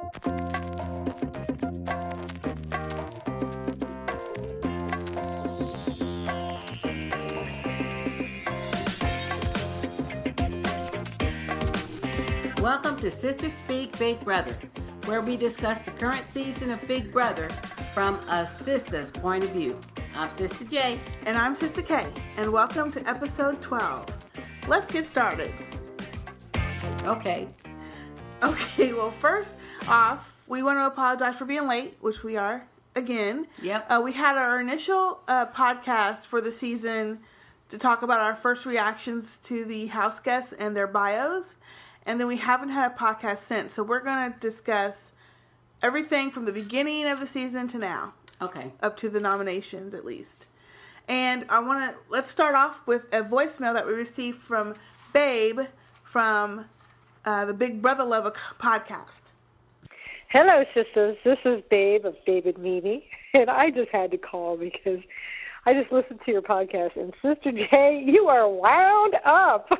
Welcome to Sisters Speak Big Brother, where we discuss the current season of Big Brother from a sister's point of view. I'm Sister J. And I'm Sister K. And welcome to episode 12. Let's get started. Okay, well, first off, we want to apologize for being late, which we are again. Yep. We had our initial podcast for the season to talk about our first reactions to the house guests and their bios. And then we haven't had a podcast since. So we're going to discuss everything from the beginning of the season to now. Okay. Up to the nominations, at least. And let's start off with a voicemail that we received from Babe from the Big Brother Love podcast. Hello, sisters. This is Babe of Babe and Mimi. And I just had to call because I just listened to your podcast. And Sister J, you are wound up.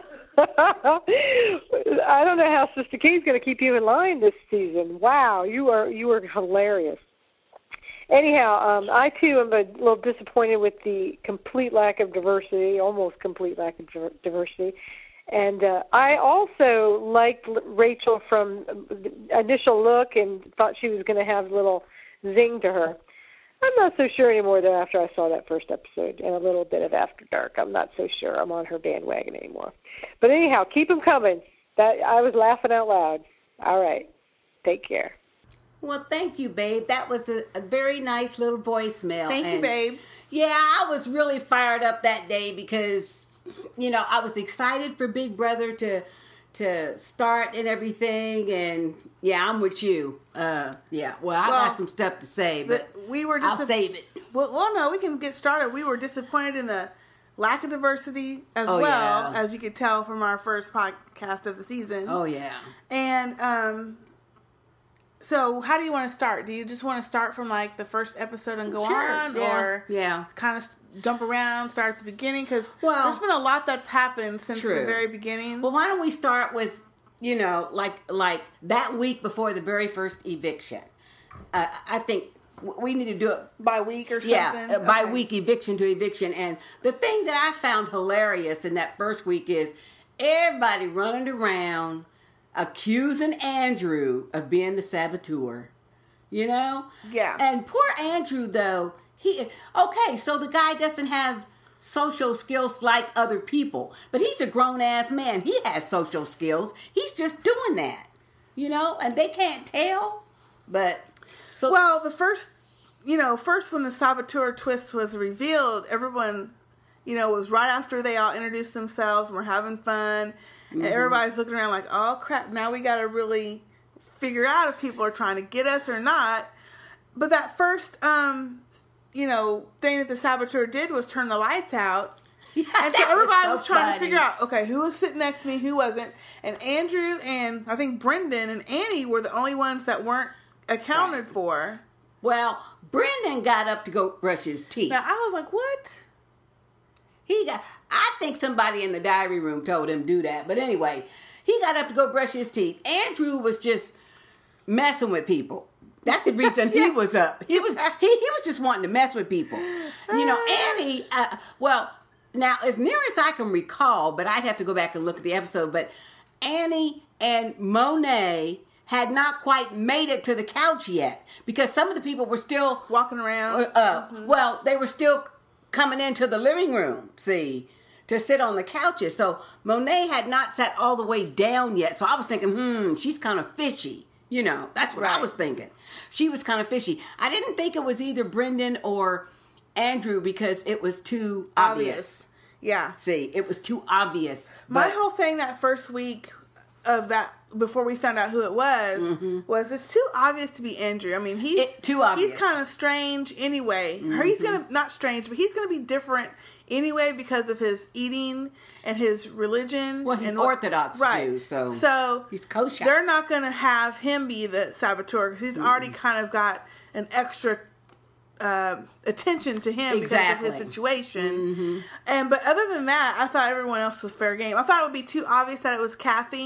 I don't know how Sister K's going to keep you in line this season. Wow, you were hilarious. Anyhow, I too am a little disappointed with the complete lack of diversity, almost complete lack of diversity. And I also liked Rachel from the initial look and thought she was going to have a little zing to her. I'm not so sure anymore, though, after I saw that first episode and a little bit of After Dark. I'm not so sure I'm on her bandwagon anymore. But anyhow, keep them coming. I was laughing out loud. All right. Take care. Well, thank you, Babe. That was a very nice little voicemail. Thank you, Babe. Yeah, I was really fired up that day because, I was excited for Big Brother to start and everything, and yeah, I'm with you. I got some stuff to say, but I'll save it. Well, no, we can get started. We were disappointed in the lack of diversity as as you could tell from our first podcast of the season. Oh, yeah. And so how do you want to start? Do you just want to start from like the first episode and go on? Or kind of jump around, start at the beginning? Because there's been a lot that's happened since the very beginning. Well, why don't we start with, like that week before the very first eviction. I think we need to do it by week or something. Yeah, by week, eviction to eviction. And the thing that I found hilarious in that first week is everybody running around accusing Andrew of being the saboteur. Yeah. And poor Andrew, though, so the guy doesn't have social skills like other people, but he's a grown-ass man. He has social skills. He's just doing that, and they can't tell. But the first when the saboteur twist was revealed, everyone, was right after they all introduced themselves and were having fun. Mm-hmm. And everybody's looking around like, oh crap, now we got to really figure out if people are trying to get us or not. But that first, thing that the saboteur did was turn the lights out. Yeah, and so everybody was trying to figure out, okay, who was sitting next to me, who wasn't. And Andrew and I think Brendan and Annie were the only ones that weren't accounted for. Well, Brendan got up to go brush his teeth. Now, I was like, what? I think somebody in the diary room told him to do that. But anyway, he got up to go brush his teeth. Andrew was just messing with people. That's the reason he was up. He was just wanting to mess with people. Annie, now as near as I can recall, but I'd have to go back and look at the episode, but Annie and Monet had not quite made it to the couch yet because some of the people were still walking around. Well, they were still coming into the living room, to sit on the couches. So Monet had not sat all the way down yet. So I was thinking, she's kind of fishy. That's what I was thinking. She was kind of fishy. I didn't think it was either Brendan or Andrew because it was too obvious. Yeah. It was too obvious. My whole thing that first week of that, before we found out who it was it's too obvious to be Andrew. I mean, he's too obvious. He's kind of strange anyway. Or he's not strange, but he's gonna be different anyway because of his eating and his religion. Well, he's Orthodox Jew, so he's kosher. They're not gonna have him be the saboteur because he's already kind of got an extra attention to him because of his situation. But other than that, I thought everyone else was fair game. I thought it would be too obvious that it was Kathy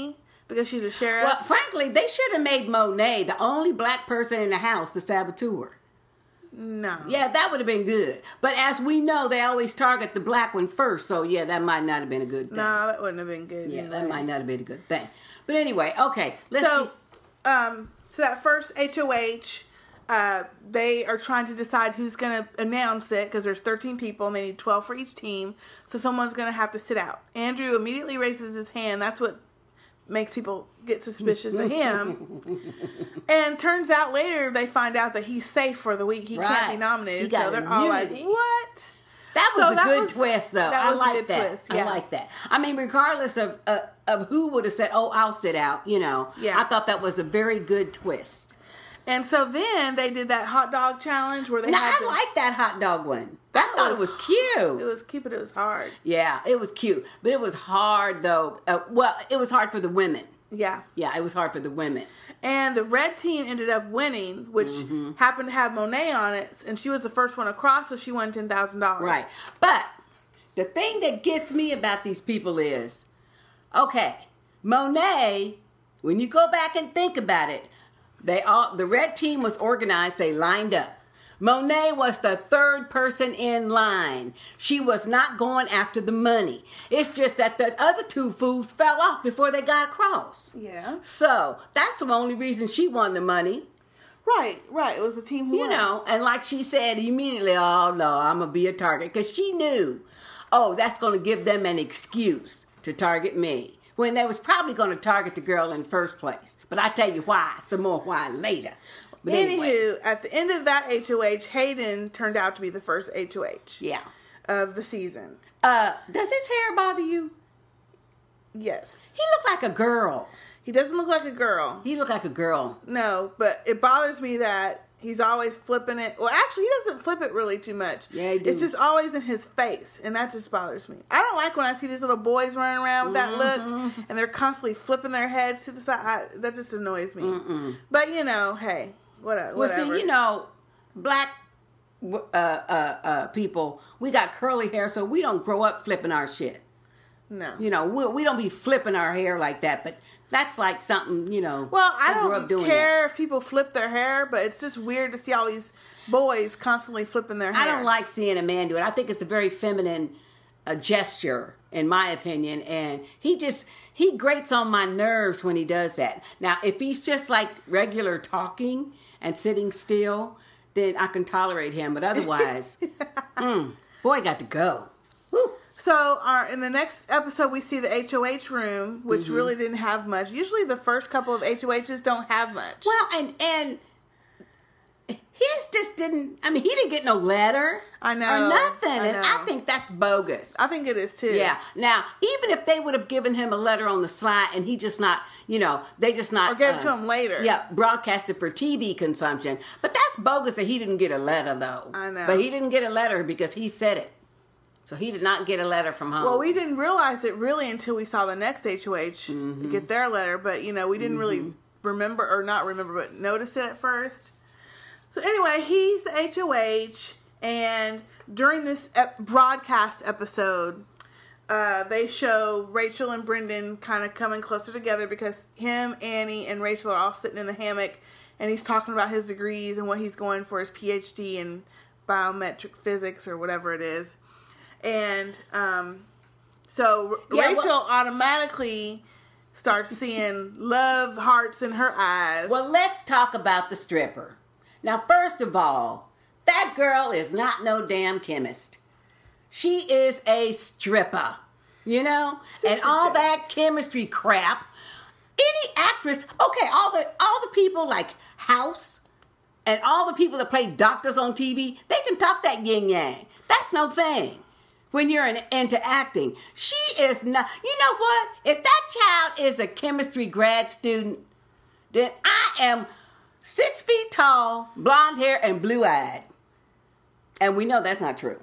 because she's a sheriff. Well, frankly, they should have made Monet the only black person in the house, the saboteur. No. Yeah, that would have been good. But as we know, they always target the black one first. So, yeah, that might not have been a good thing. No, that wouldn't have been good. Yeah, anyway. that might not have been a good thing. But anyway, okay. So that first HOH, they are trying to decide who's going to announce it because there's 13 people and they need 12 for each team. So someone's going to have to sit out. Andrew immediately raises his hand. That's what makes people get suspicious of him. And turns out later they find out that he's safe for the week. He can't be nominated. So they're all like, what? That was a good twist, though. I like that. Twist, yeah. I like that. I mean, regardless of who would have said, "Oh, I'll sit out," Yeah. I thought that was a very good twist. And so then they did that hot dog challenge where they I like that hot dog one. I thought it was cute. It was cute, but it was hard. Yeah, it was cute, but it was hard though. It was hard for the women. Yeah. Yeah, it was hard for the women. And the red team ended up winning, which happened to have Monet on it, and she was the first one across, so she won $10,000. Right. But the thing that gets me about these people is, okay, Monet, when you go back and think about it, the red team was organized, they lined up. Monet was the third person in line. She was not going after the money. It's just that the other two fools fell off before they got across. Yeah. So that's the only reason she won the money. Right. It was the team who won. And like she said immediately, oh no, I'm going to be a target. Because she knew, that's going to give them an excuse to target me. When they was probably going to target the girl in the first place. But I tell you why, some more why later. But anyway. At the end of that HOH, Hayden turned out to be the first HOH. Yeah. Of the season. Does his hair bother you? Yes. He looked like a girl. He doesn't look like a girl. He looked like a girl. No, but it bothers me that he's always flipping it. Well, actually, he doesn't flip it really too much. Yeah, he do. It's just always in his face, and that just bothers me. I don't like when I see these little boys running around with that look, and they're constantly flipping their heads to the side. That just annoys me. But, hey, whatever. Well, see, black people, we got curly hair, so we don't grow up flipping our shit. No. We don't be flipping our hair like that, but that's like something, Well, I don't care if people flip their hair, but it's just weird to see all these boys constantly flipping their hair. I don't like seeing a man do it. I think it's a very feminine gesture, in my opinion, and he grates on my nerves when he does that. Now, if he's just like regular talking and sitting still, then I can tolerate him, but otherwise, boy, got to go. Woo. So, in the next episode, we see the HOH room, which really didn't have much. Usually, the first couple of HOHs don't have much. Well, and his just didn't. I mean, he didn't get no letter. I know. Or nothing, and I think that's bogus. I think it is too. Yeah. Now, even if they would have given him a letter on the slide, and he just not, they just not or gave it to him later. Yeah, broadcasted for TV consumption. But that's bogus that he didn't get a letter, though. I know. But he didn't get a letter because he said it. So he did not get a letter from home. Well, we didn't realize it really until we saw the next HOH get their letter. But, we didn't really but notice it at first. So anyway, he's the HOH. And during this broadcast episode, they show Rachel and Brendan kind of coming closer together because him, Annie, and Rachel are all sitting in the hammock. And he's talking about his degrees and what he's going for his PhD in biometric physics or whatever it is. And so Rachel automatically starts seeing love hearts in her eyes. Well, let's talk about the stripper. Now, first of all, that girl is not no damn chemist. She is a stripper, and all that chemistry crap. Any actress, okay, all the people like House and all the people that play doctors on TV, they can talk that yin yang. That's no thing. When you're into acting, she is not. You know what? If that child is a chemistry grad student, then I am 6 feet tall, blonde hair, and blue-eyed. And we know that's not true.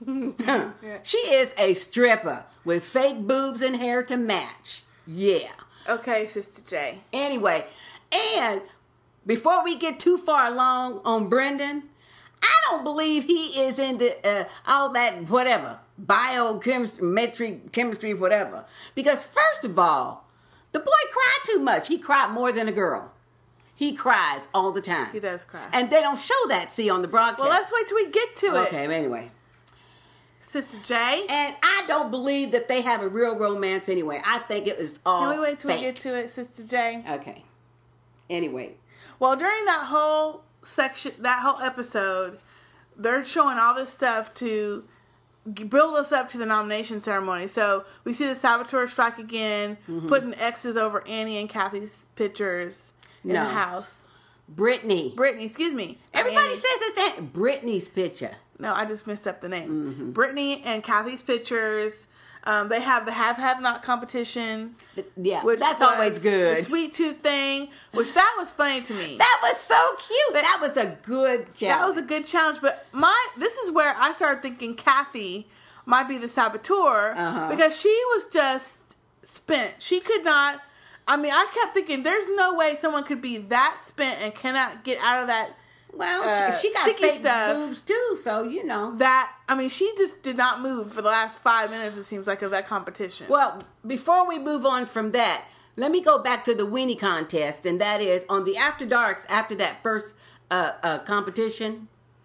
She is a stripper with fake boobs and hair to match. Yeah. Okay, Sister J. Anyway, and before we get too far along on Brendan, I don't believe he is into all that whatever, biochemistry, chemistry, whatever. Because first of all, The boy cried too much. He cried more than a girl. He cries all the time. He does cry. And they don't show that, see, on the broadcast. Well, let's wait till we get to it. Okay, anyway. Sister J. And I don't believe that they have a real romance anyway. I think it was all Can we wait till fake. we get to it, Sister J? Okay. Anyway. Well, during that whole section, that whole episode, they're showing all this stuff to build us up to the nomination ceremony. So we see the saboteur strike again, putting X's over Annie and Kathy's pictures in the house. Brittany, excuse me. Everybody Annie. says it's Brittany's picture. No, I just messed up the name. Brittany and Kathy's pictures. They have the have-not competition. Yeah, which that's was always good. The sweet tooth thing, which that was funny to me. That was so cute. That was a good challenge. That was a good challenge. But this is where I started thinking Kathy might be the saboteur because she was just spent. She could not. I mean, I kept thinking, there's no way someone could be that spent and cannot get out of that. Well, she got sticky fake stuff. boobs too, so you know. She just did not move for the last 5 minutes, it seems like, of that competition. Well, before we move on from that, let me go back to the weenie contest, and that is on the After Darks, after that first competition,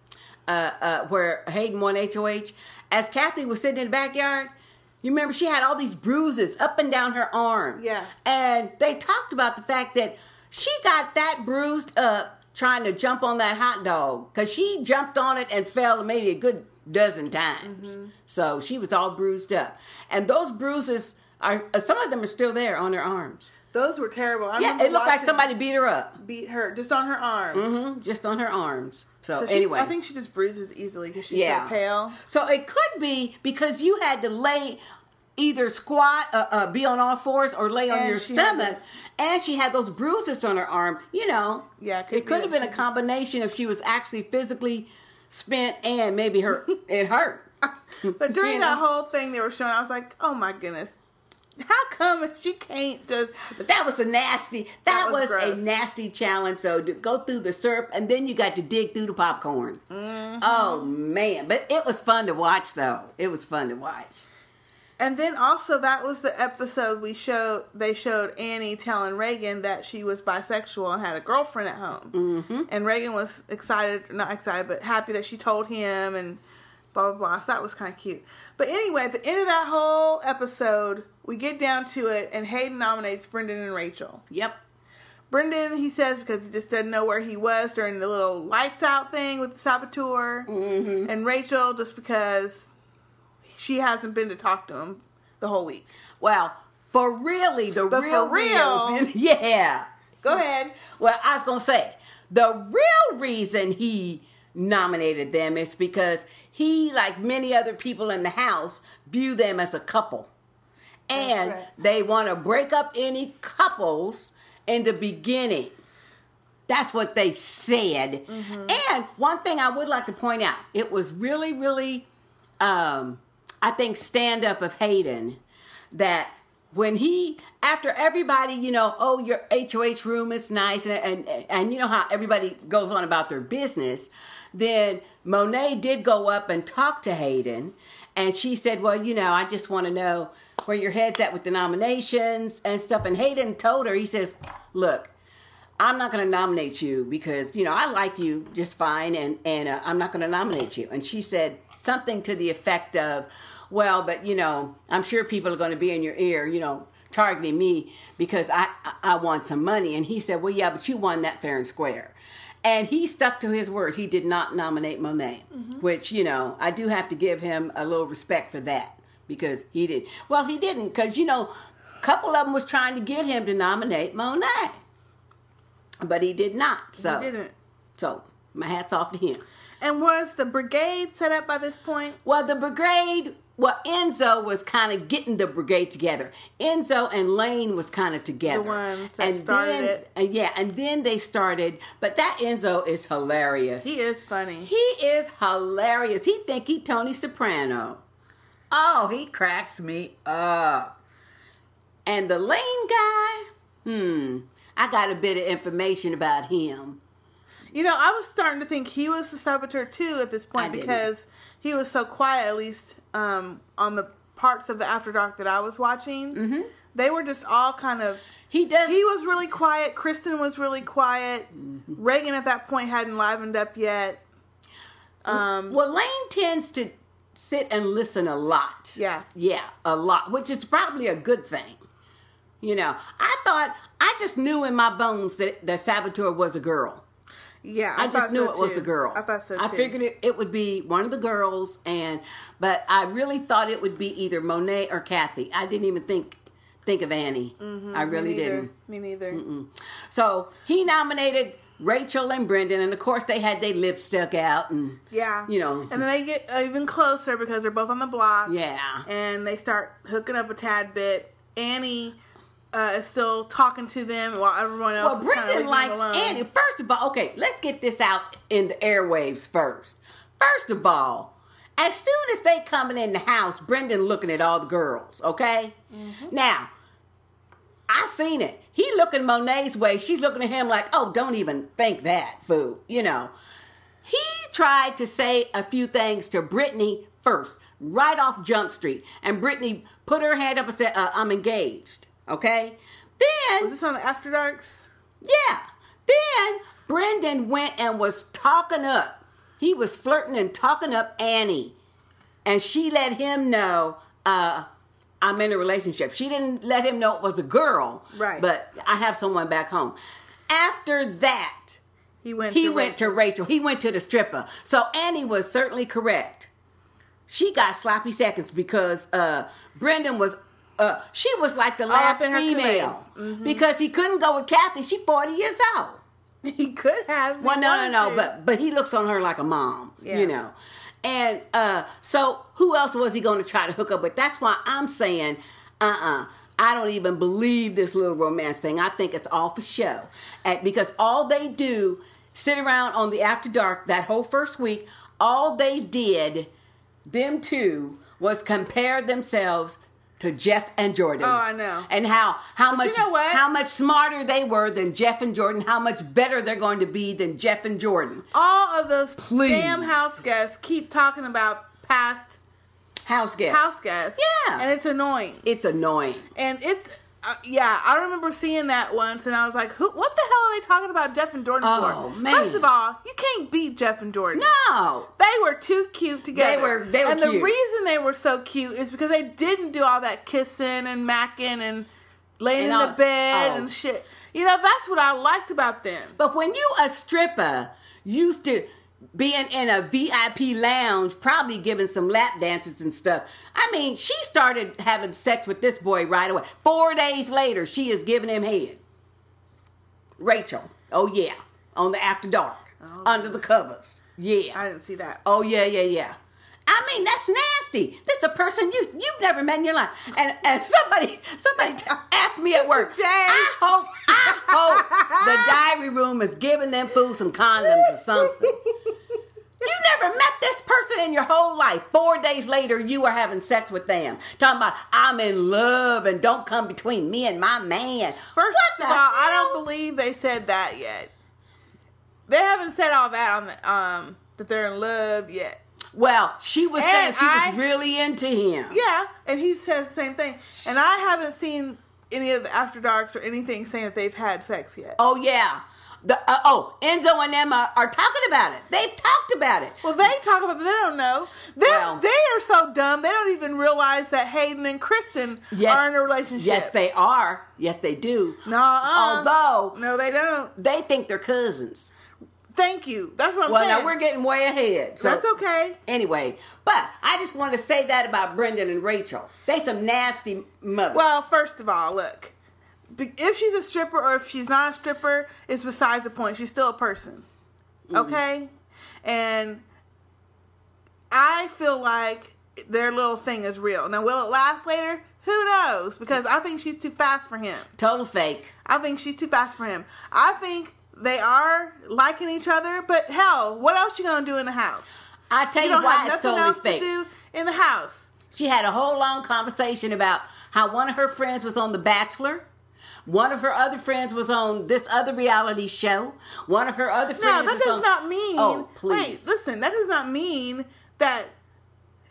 where Hayden won HOH, as Kathy was sitting in the backyard, you remember she had all these bruises up and down her arm. Yeah. And they talked about the fact that she got that bruised up trying to jump on that hot dog, because she jumped on it and fell maybe a good dozen times. So she was all bruised up. And those bruises, some of them are still there on her arms. Those were terrible. Yeah, it looked like somebody beat her up. Beat her, just on her arms. Just on her arms. So anyway. I think she just bruises easily because she's so pale. So it could be because you had to lay, either squat, be on all fours, or lay on your stomach. And she had those bruises on her arm. You know, it could have been a combination if she was actually physically spent and maybe it hurt. But during that whole thing they were showing, I was like, oh my goodness. How come she can't just... But that was a nasty gross. nasty challenge. So to go through the syrup and then you got to dig through the popcorn. Oh man. But it was fun to watch though. It was fun to watch. And then also that was the episode they showed Annie telling Reagan that she was bisexual and had a girlfriend at home. And Reagan was not excited, but happy that she told him and blah, blah, blah. So that was kind of cute. But anyway, at the end of that whole episode, we get down to it and Hayden nominates Brendan and Rachel. Yep. Brendan, he says, because he just didn't know where he was during the little lights out thing with the saboteur. And Rachel, just because she hasn't been to talk to him the whole week. Well, for really, the real reason. Yeah. Go ahead. Well, I was going to say, the real reason he nominated them is because he, like many other people in the house, view them as a couple. And they want to break up any couples in the beginning. That's what they said. And one thing I would like to point out, it was really, really, I think, stand-up of Hayden, that when after everybody, oh, your HOH room is nice, and you know how everybody goes on about their business, then Monet did go up and talk to Hayden, and she said, well, I just want to know where your head's at with the nominations and stuff. And Hayden told her, he says, look, I'm not going to nominate you because, I like you just fine, and I'm not going to nominate you. And she said something to the effect of, well, but, I'm sure people are going to be in your ear, targeting me because I want some money. And he said, well, yeah, but you won that fair and square. And he stuck to his word. He did not nominate Monet, which, I do have to give him a little respect for that because he did. Well, he didn't because, a couple of them was trying to get him to nominate Monet. But he did not. So, he didn't. So, my hat's off to him. And was the brigade set up by this point? Well, the brigade... Well, Enzo was kind of getting the brigade together. Enzo and Lane was kind of together. The ones that started it. And then they started. But that Enzo is hilarious. He is funny. He is hilarious. He think he Tony Soprano. Oh, he cracks me up. And the Lane guy, I got a bit of information about him. I was starting to think he was the saboteur too at this point because he was so quiet, at least on the parts of the After Dark that I was watching. they were just all kind of. He was really quiet. Kristen was really quiet. Reagan at that point hadn't livened up yet. Well, Lane tends to sit and listen a lot. Yeah. Yeah, a lot, which is probably a good thing. You know, I just knew in my bones that Saboteur was a girl. Yeah, I just knew it was a girl. I thought so too. I figured it would be one of the girls, but I really thought it would be either Monet or Kathy. I didn't even think of Annie. I really didn't. Me neither. So he nominated Rachel and Brendan, and of course they had their lips stuck out, and you know, and then they get even closer because they're both on the block. Yeah, and they start hooking up a tad bit. Annie is still talking to them while everyone else is kind of leaving Brendan them likes alone. Annie. First of all, okay, let's get this out in the airwaves first. First of all, as soon as they coming in the house, Brendan looking at all the girls, okay? Now, I seen it. He looking Monet's way. She's looking at him like, oh, don't even think that, fool. You know. He tried to say a few things to Brittany first, right off Jump Street. And Brittany put her hand up and said, I'm engaged. Okay? Then... Was this on the After Darks? Yeah. Then Brendan went and was talking up. He was flirting and talking up Annie. And she let him know, I'm in a relationship. She didn't let him know it was a girl. Right. But I have someone back home. After that, he went to Rachel. He went to the stripper. So Annie was certainly correct. She got sloppy seconds because Brendan was... she was like the last female. Because he couldn't go with Kathy. She's 40 years old. He could have. Well, no. But he looks on her like a mom, you know. And so who else was he going to try to hook up with? That's why I'm saying, I don't even believe this little romance thing. I think it's all for show. Because all they do, sit around on the After Dark that whole first week, all they did, them two, was compare themselves to Jeff and Jordan. Oh, I know. And how much you know what? how much smarter they were than Jeff and Jordan, how much better they're going to be than Jeff and Jordan. All of those damn house guests keep talking about past house guests. Yeah. And it's annoying. It's annoying. And it's I remember seeing that once, and I was like, what the hell are they talking about Jeff and Jordan for? Oh, man. First of all, you can't beat Jeff and Jordan. No. They were too cute together. They were and cute. The reason they were so cute is because they didn't do all that kissing and macking and laying in the bed and shit. You know, that's what I liked about them. But when you a stripper, used to being in a VIP lounge, probably giving some lap dances and stuff. I mean, she started having sex with this boy right away. 4 days later, she is giving him head. Rachel. Oh, yeah. On the After Dark. Under the covers. Yeah. I didn't see that. Oh, yeah. I mean, that's nasty. This is a person you've never met in your life. And somebody asked me at work, I hope the diary room is giving them fools some condoms or something. You never met this person in your whole life. 4 days later, you are having sex with them. Talking about, I'm in love and don't come between me and my man. First of all, I don't believe they said that yet. They haven't said all that on the that they're in love yet. Well, she was saying she was really into him. Yeah, and he says the same thing. And I haven't seen any of the After Darks or anything saying that they've had sex yet. Oh, yeah. Enzo and Emma are talking about it. They've talked about it. Well, they talk about it, but they don't know. They are so dumb, they don't even realize that Hayden and Kristen are in a relationship. Yes, they are. Yes, they do. Although... No, they don't. They think they're cousins. Thank you. That's what I'm saying. Well, now we're getting way ahead. So that's okay. Anyway, but I just wanted to say that about Brendan and Rachel. They some nasty mothers. Well, first of all, look. If she's a stripper or if she's not a stripper, it's besides the point. She's still a person. Okay? And I feel like their little thing is real. Now, will it last later? Who knows? Because I think she's too fast for him. Total fake. I think she's too fast for him. I think they are liking each other, but hell, what else you gonna do in the house? I tell you why it's totally fake. You don't have nothing else to do in the house. She had a whole long conversation about how one of her friends was on The Bachelor. One of her other friends was on this other reality show. One of her other friends was on... No, that does not mean... Oh, please. Wait, listen, that does not mean that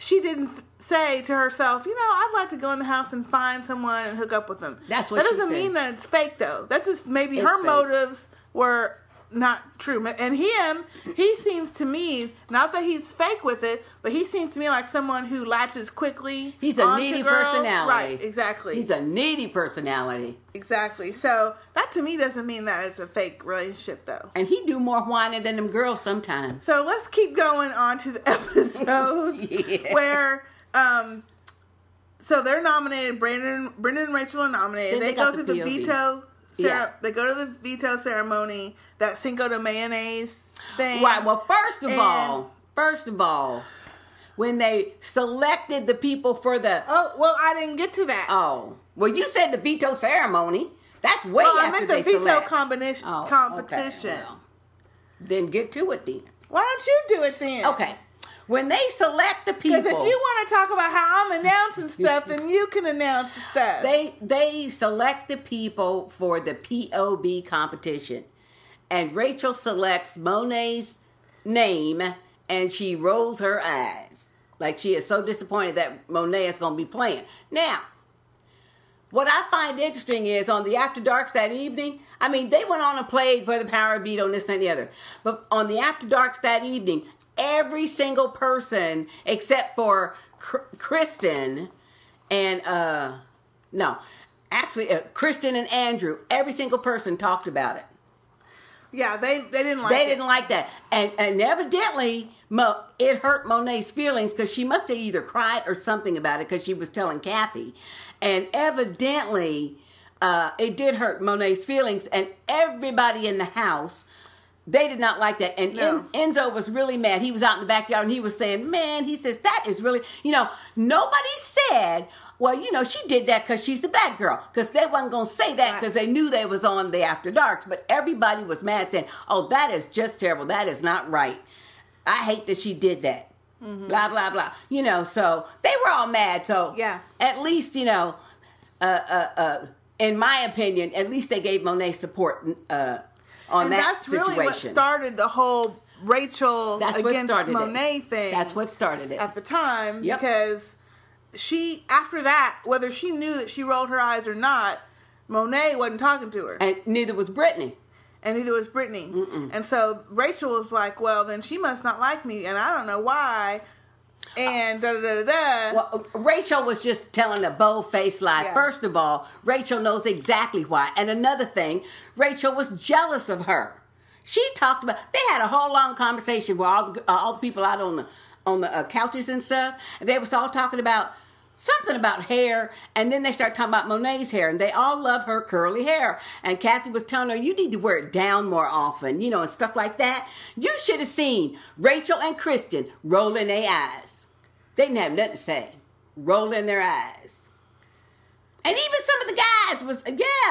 she didn't say to herself, I'd like to go in the house and find someone and hook up with them. That's what that she doesn't said. mean that it's fake, though. That's just maybe It's her fake. motives were not true. And he seems to me, not that he's fake with it, but he seems to me like someone who latches quickly. He's a onto needy girls. personality. Right, exactly. He's a needy personality. Exactly. So that to me doesn't mean that it's a fake relationship, though. And he do more whining than them girls sometimes. So let's keep going on to the episode Yeah. where, so they're nominated. Brendan and Rachel are nominated. Then They they got go through the the POV. veto. Yeah. They go to the veto ceremony. That Cinco de Mayonnaise thing. Right. Well, first of all, when they selected the people for the Oh, well, I didn't get to that. well, you said the veto ceremony. That's way well, I after meant they the veto select. competition. Oh, competition. okay, well, then get to it then. Why don't you do it then? Okay. When they select the people, Because if you want to talk about how I'm announcing stuff, then you can announce the stuff. they select the people for the POB competition, and Rachel selects Monet's name, and she rolls her eyes like she is so disappointed that Monet is going to be playing. Now, what I find interesting is on the After Darks that evening, I mean, they went on and played for the Power Beat on this and the other, but on the After Darks that evening, every single person except for Kristen and Kristen and Andrew, every single person talked about it. Yeah, they didn't like it. They didn't like that, and evidently it hurt Monet's feelings because she must have either cried or something about it because she was telling Kathy, and evidently it did hurt Monet's feelings, and everybody in the house. They did not like that. And No. Enzo was really mad. He was out in the backyard and he was saying, man, he says, that is really, nobody said, well, she did that because she's a black girl. Because they wasn't going to say that because they knew they was on the After Darks. But everybody was mad saying, oh, that is just terrible. That is not right. I hate that she did that. Mm-hmm. Blah, blah, blah. So they were all mad. So yeah. At least, in my opinion, at least they gave Monet support on and that that's situation. really what started the whole Rachel against Monet thing. That's what started it. At the time, Yep. because she, after that, whether she knew that she rolled her eyes or not, Monet wasn't talking to her. And neither was Brittany. And neither was Brittany. And so Rachel was like, well, then she must not like me, and I don't know why. And da-da-da-da-da. Well, Rachel was just telling a bold-faced lie. Yeah. First of all, Rachel knows exactly why. And another thing, Rachel was jealous of her. She talked about, they had a whole long conversation with all the people out on the couches and stuff. And they was all talking about something about hair. And then they started talking about Monet's hair. And they all love her curly hair. And Kathy was telling her, you need to wear it down more often, and stuff like that. You should have seen Rachel and Kristen rolling their eyes. They didn't have nothing to say. Rolling their eyes. And even some of the guys was,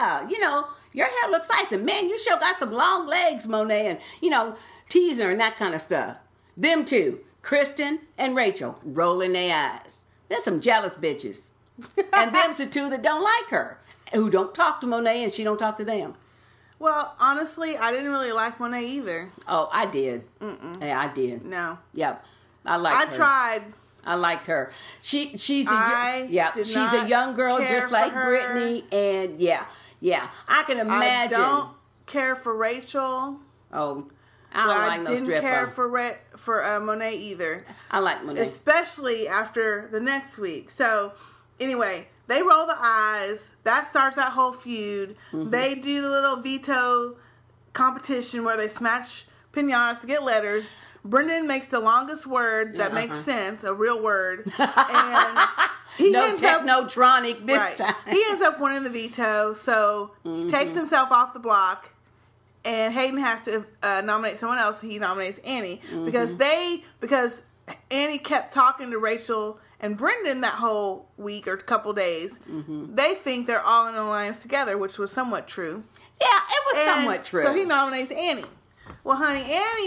your hair looks nice. And man, you sure got some long legs, Monet. And, teasing her and that kind of stuff. Them two, Kristen and Rachel, rolling their eyes. There's some jealous bitches. And them's the two that don't like her. Who don't talk to Monet and she don't talk to them. Well, honestly, I didn't really like Monet either. Oh, I did. Yeah, I did. No. Yep. I liked her. I tried. I liked her. She's a did not a young girl care just for like her. Brittany, and yeah, I can imagine. I don't care for Rachel. Oh, I don't like no didn't stripper. care for Monet either. I like Monet, especially after the next week. So anyway, they roll the eyes. That starts that whole feud. Mm-hmm. They do the little veto competition where they smash pinatas to get letters. Brendan makes the longest word that makes sense, a real word. And he no technotronic this time. He ends up winning the veto, so takes himself off the block. And Hayden has to nominate someone else. He nominates Annie because Annie kept talking to Rachel and Brendan that whole week or couple days. Mm-hmm. They think they're all in an alliance together, which was somewhat true. Yeah, it was somewhat true. So he nominates Annie. Well, honey, Annie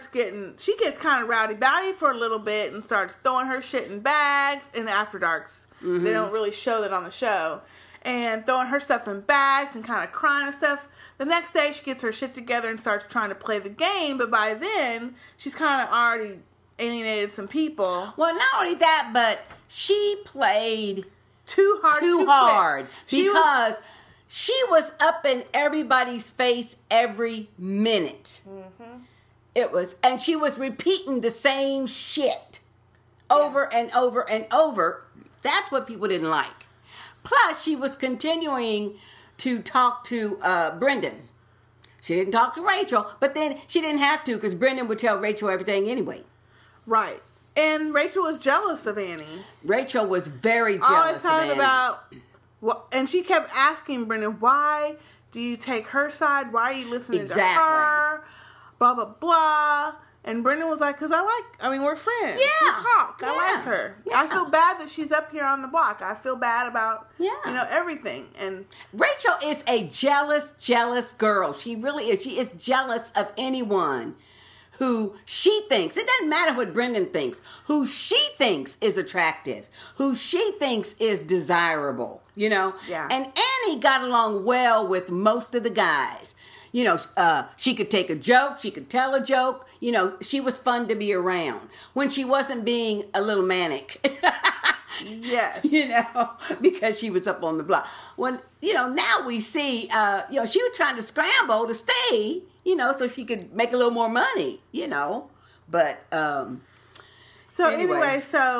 gets kind of rowdy-bowdy for a little bit and starts throwing her shit in bags in the After Darks. Mm-hmm. They don't really show that on the show. And throwing her stuff in bags and kind of crying and stuff. The next day, she gets her shit together and starts trying to play the game. But by then, she's kind of already alienated some people. Well, not only that, but she played Too hard. Because she was up in everybody's face every minute. It was, and she was repeating the same shit over and over and over. That's what people didn't like. Plus, she was continuing to talk to Brendan. She didn't talk to Rachel, but then she didn't have to because Brendan would tell Rachel everything anyway. Right. And Rachel was jealous of Annie. Rachel was very jealous Always of talking Annie. about, and she kept asking Brendan, why do you take her side? Why are you listening to her? Blah, blah, blah. And Brendan was like, because we're friends. Yeah. We talk. Yeah. I like her. Yeah. I feel bad that she's up here on the block. I feel bad about, everything. And Rachel is a jealous girl. She really is. She is jealous of anyone who she thinks, it doesn't matter what Brendan thinks, who she thinks is attractive, who she thinks is desirable, Yeah. And Annie got along well with most of the guys. She could take a joke, she could tell a joke, she was fun to be around when she wasn't being a little manic. yes. Because she was up on the block. When, now we see, she was trying to scramble to stay, so she could make a little more money, But, So anyway,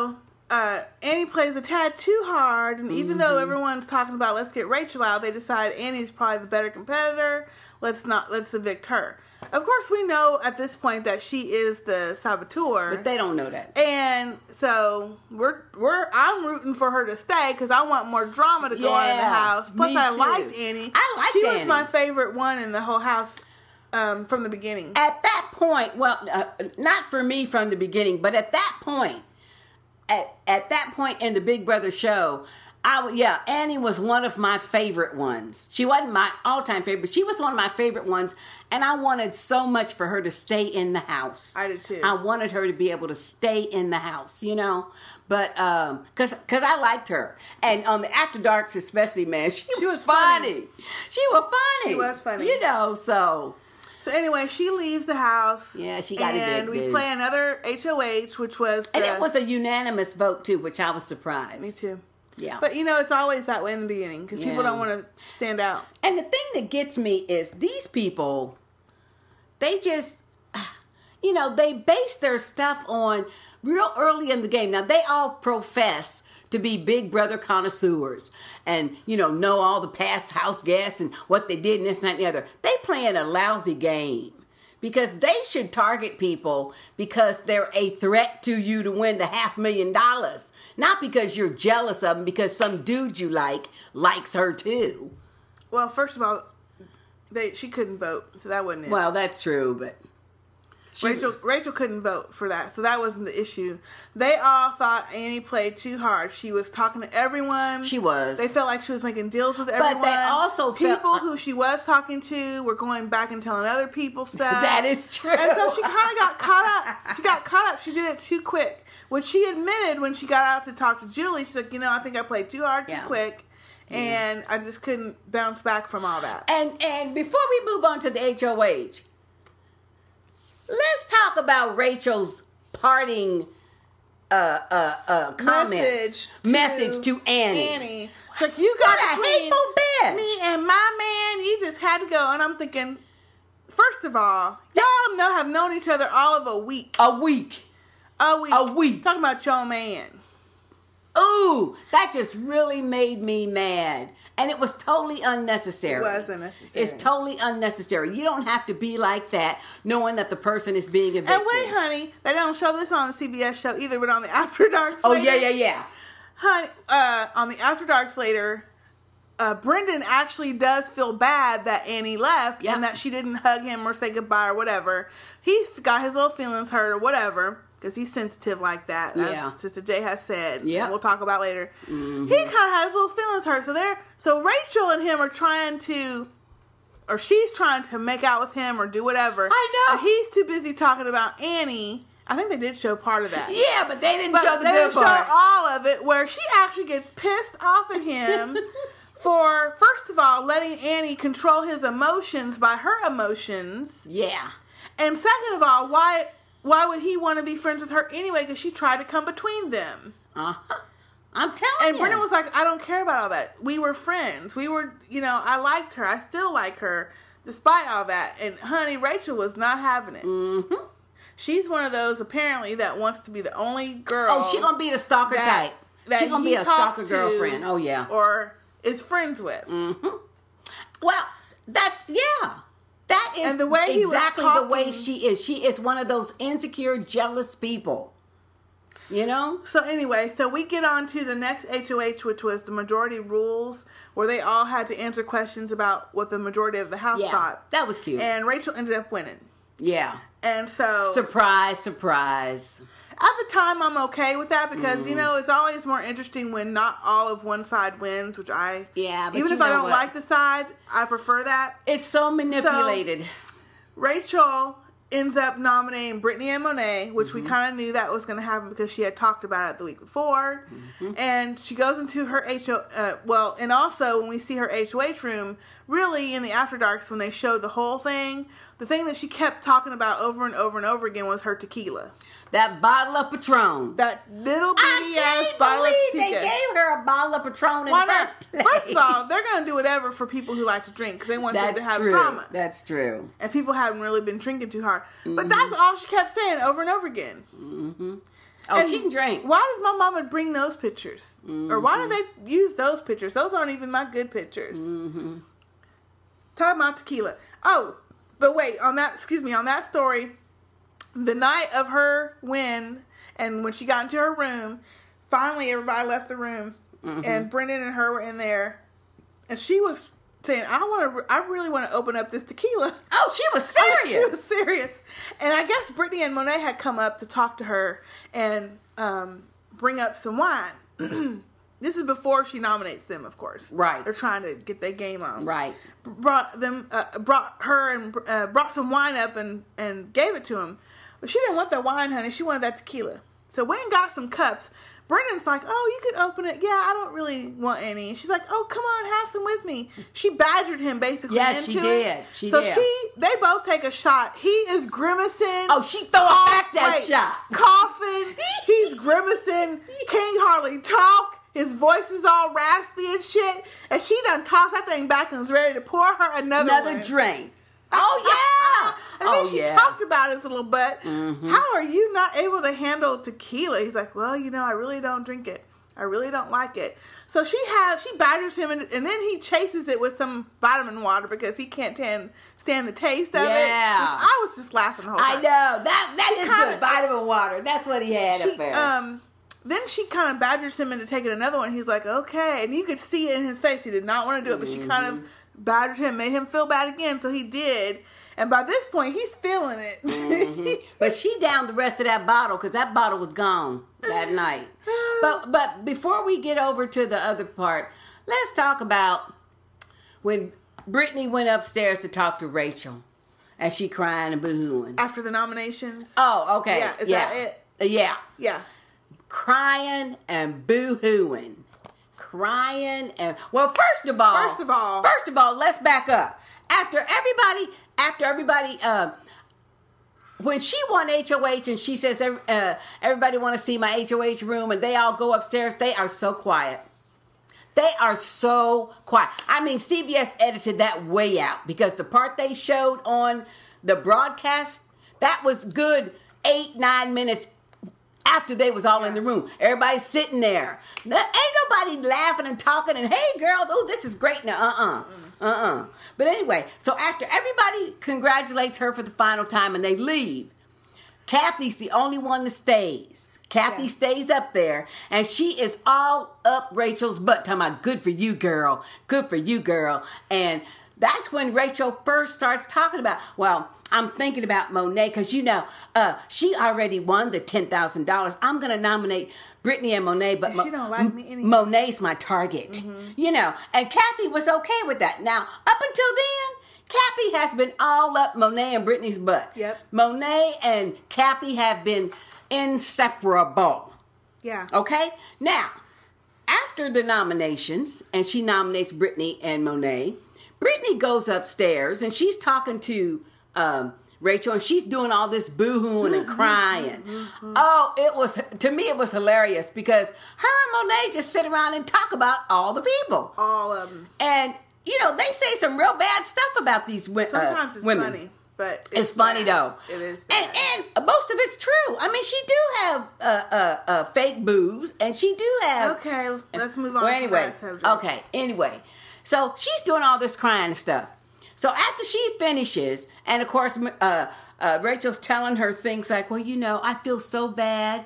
Annie plays a tad too hard, and even though everyone's talking about let's get Rachel out, they decide Annie's probably the better competitor. Let's evict her. Of course, we know at this point that she is the saboteur, but they don't know that. And so I'm rooting for her to stay because I want more drama to go on in the house. Plus, me I too. liked Annie. She was my favorite one in the whole house from the beginning. At that point, not for me from the beginning, but at that point, at that point in the Big Brother show, Annie was one of my favorite ones. She wasn't my all-time favorite, but she was one of my favorite ones, and I wanted so much for her to stay in the house. I did too. I wanted her to be able to stay in the house, but because I liked her, and on the After Darks especially, man, she was funny. She was funny. So anyway, she leaves the house. Yeah, she got evicted. And we play another HOH, which was and it was a unanimous vote too, which I was surprised. Me too. Yeah. But, it's always that way in the beginning because people don't want to stand out. And the thing that gets me is these people, they just, they base their stuff on real early in the game. Now, they all profess to be Big Brother connoisseurs and, know all the past house guests and what they did and this and that and the other. They playing a lousy game because they should target people because they're a threat to you to win the $500,000. Not because you're jealous of them, because some dude you likes her too. Well, first of all, she couldn't vote, so that wasn't it. Well, that's true, but Rachel couldn't vote for that, so that wasn't the issue. They all thought Annie played too hard. She was talking to everyone. She was. They felt like she was making deals with everyone. But they also people who she was talking to were going back and telling other people stuff. That is true. And so she kind of got caught up. She got caught up. She did it too quick, which she admitted when she got out to talk to Julie. She's like, I think I played too hard, too quick. And I just couldn't bounce back from all that. And before we move on to the HOH, let's talk about Rachel's parting comments. Message to Annie. It's like, you got a hateful bitch. Me and my man, you just had to go. And I'm thinking, first of all, y'all have known each other all of a week. A week. Talking about your man. Ooh, that just really made me mad. And it was totally unnecessary. It was unnecessary. It's totally unnecessary. You don't have to be like that knowing that the person is being evicted. And wait, honey, they don't show this on the CBS show either, but on the After Darks later. Oh, yeah. Honey, on the After Darks later, Brendan actually does feel bad that Annie left and that she didn't hug him or say goodbye or whatever. He's got his little feelings hurt or whatever. Because he's sensitive like that, as Sister J has said. Yeah, we'll talk about later. Mm-hmm. He kind of has little feelings hurt. So Rachel and him are trying to, or she's trying to make out with him or do whatever. I know. And he's too busy talking about Annie. I think they did show part of that. Yeah, but they didn't show the good part. They didn't show all of it, where she actually gets pissed off at him for, first of all, letting Annie control his emotions by her emotions. Yeah. And second of all, why why would he want to be friends with her anyway? Because she tried to come between them. Uh-huh. I'm telling And you. Brennan was like, I don't care about all that. We were friends. We were, I liked her. I still like her, despite all that. And honey, Rachel was not having it. Mm-hmm. She's one of those, apparently, that wants to be the only girl. Oh, she's going to be the stalker type. She's going to be a stalker girlfriend. Oh, yeah. Or is friends with. Mm-hmm. Well, that's, yeah. That is and the way he exactly was the way she is. She is one of those insecure, jealous people. You know? So anyway, we get on to the next HOH, which was the majority rules, where they all had to answer questions about what the majority of the house thought. That was cute. And Rachel ended up winning. Yeah. And so... Surprise, surprise. At the time, I'm okay with that because, it's always more interesting when not all of one side wins, which I... Yeah, but even if I don't like the side, I prefer that. It's so manipulated. So, Rachel ends up nominating Brittany and Monet, which we kind of knew that was going to happen because she had talked about it the week before. Mm-hmm. And she goes into her and also when we see her HOH room, really in the After Darks when they showed the whole thing, the thing that she kept talking about over and over and over again was her tequila. That bottle of Patron. That little bitty ass bottle of tequila. They gave her a bottle of Patron in the first place. First of all, they're going to do whatever for people who like to drink because they want them to have drama. That's true. And people haven't really been drinking too hard. Mm-hmm. But that's all she kept saying over and over again. Mm-hmm. Oh, and she can drink. Why did my mama bring those pictures? Mm-hmm. Or why did they use those pictures? Those aren't even my good pictures. Mm-hmm. Talking about tequila. Oh, but wait, on that story, the night of her win, and when she got into her room, finally everybody left the room, and Brendan and her were in there, and she was saying, I really want to open up this tequila. Oh, she was serious. She was serious. And I guess Brittany and Monet had come up to talk to her and bring up some wine. This is before she nominates them, of course. Right. They're trying to get their game on. Right. Brought some wine up and gave it to him. But she didn't want that wine, honey. She wanted that tequila. So Wayne got some cups. Brendan's like, oh, you can open it. Yeah, I don't really want any. And she's like, oh, come on, have some with me. She badgered him basically into it. She did. They both take a shot. He is grimacing. Oh, she throwing back that shot. Coughing. He's grimacing. Can't hardly talk. His voice is all raspy and shit. And she done tossed that thing back and was ready to pour her another drink. Oh, yeah. And then she talked about his little butt. Mm-hmm. How are you not able to handle tequila? He's like, well, I really don't drink it. I really don't like it. So she badgers him, and then he chases it with some vitamin water because he can't stand the taste of it. Yeah. I was just laughing the whole time. I know. That is good. Vitamin water. That's what he had up there. Then she kind of badgers him into taking another one. He's like, okay. And you could see it in his face. He did not want to do it, but she kind of badgered him, made him feel bad again, so he did. And by this point, he's feeling it. Mm-hmm. But she downed the rest of that bottle because that bottle was gone that night. But before we get over to the other part, let's talk about when Brittany went upstairs to talk to Rachel. And she crying and boo-hooing. After the nominations? Oh, okay. Yeah, is that it? Yeah. Yeah. Crying and boo-hooing. Crying and... Well, first of all, let's back up. After everybody, when she won HOH and she says, everybody want to see my HOH room, and they all go upstairs, they are so quiet. They are so quiet. I mean, CBS edited that way out because the part they showed on the broadcast, that was good 8-9 minutes after they was all in the room. Everybody's sitting there. Ain't nobody laughing and talking and, hey, girls, oh, this is great now. But anyway, so after everybody congratulates her for the final time and they leave, Kathy's the only one that stays. Kathy stays up there, and she is all up Rachel's butt, talking about, good for you, girl. Good for you, girl. And that's when Rachel first starts talking about, well, I'm thinking about Monet, because, she already won the $10,000. I'm going to nominate Brittany and Monet, but she don't like me anymore. Monet's my target. Mm-hmm. And Kathy was okay with that. Now, up until then, Kathy has been all up Monet and Brittany's butt. Yep. Monet and Kathy have been inseparable. Yeah. Okay? Now, after the nominations, and she nominates Brittany and Monet, Brittany goes upstairs and she's talking to Rachel, and she's doing all this boo-hooing and crying. Oh, to me, it was hilarious because her and Monet just sit around and talk about all the people. All of them. And, they say some real bad stuff about these Sometimes it's women. funny, but it's funny, though. It is bad. And most of it's true. I mean, she do have fake boobs, and she do have... Okay, let's move on to that subject. Okay, anyway. So she's doing all this crying and stuff. So after she finishes, and of course, Rachel's telling her things like, well, I feel so bad.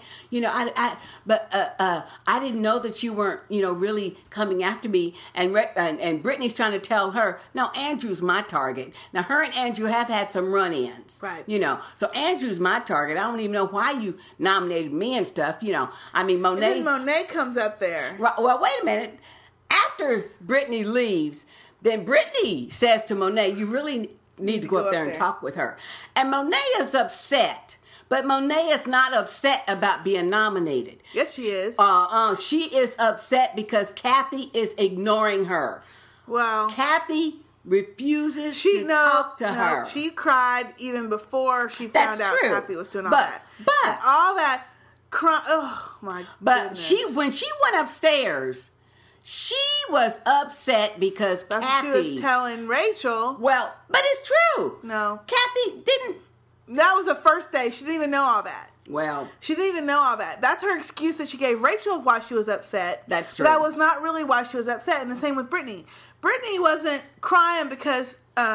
I didn't know that you weren't, really coming after me. And Brittany's trying to tell her, no, Andrew's my target. Now, her and Andrew have had some run-ins. Right. So Andrew's my target. I don't even know why you nominated me and stuff. I mean, Monet. And then Monet comes up there. Well, wait a minute. After Brittany leaves, then Brittany says to Monet, you really need to go up there and talk with her. And Monet is upset. But Monet is not upset about being nominated. Yes, she is. She is upset because Kathy is ignoring her. Well, Kathy refuses to talk to her. She cried even before she found out Kathy was doing all that. But and all that crying. Oh my goodness. When she went upstairs, she was upset because That's Kathy... what she was telling Rachel. Well, but it's true. No. Kathy didn't... That was the first day. She didn't even know all that. Well... She didn't even know all that. That's her excuse that she gave Rachel of why she was upset. That's true. But that was not really why she was upset. And the same with Brittany. Brittany wasn't crying because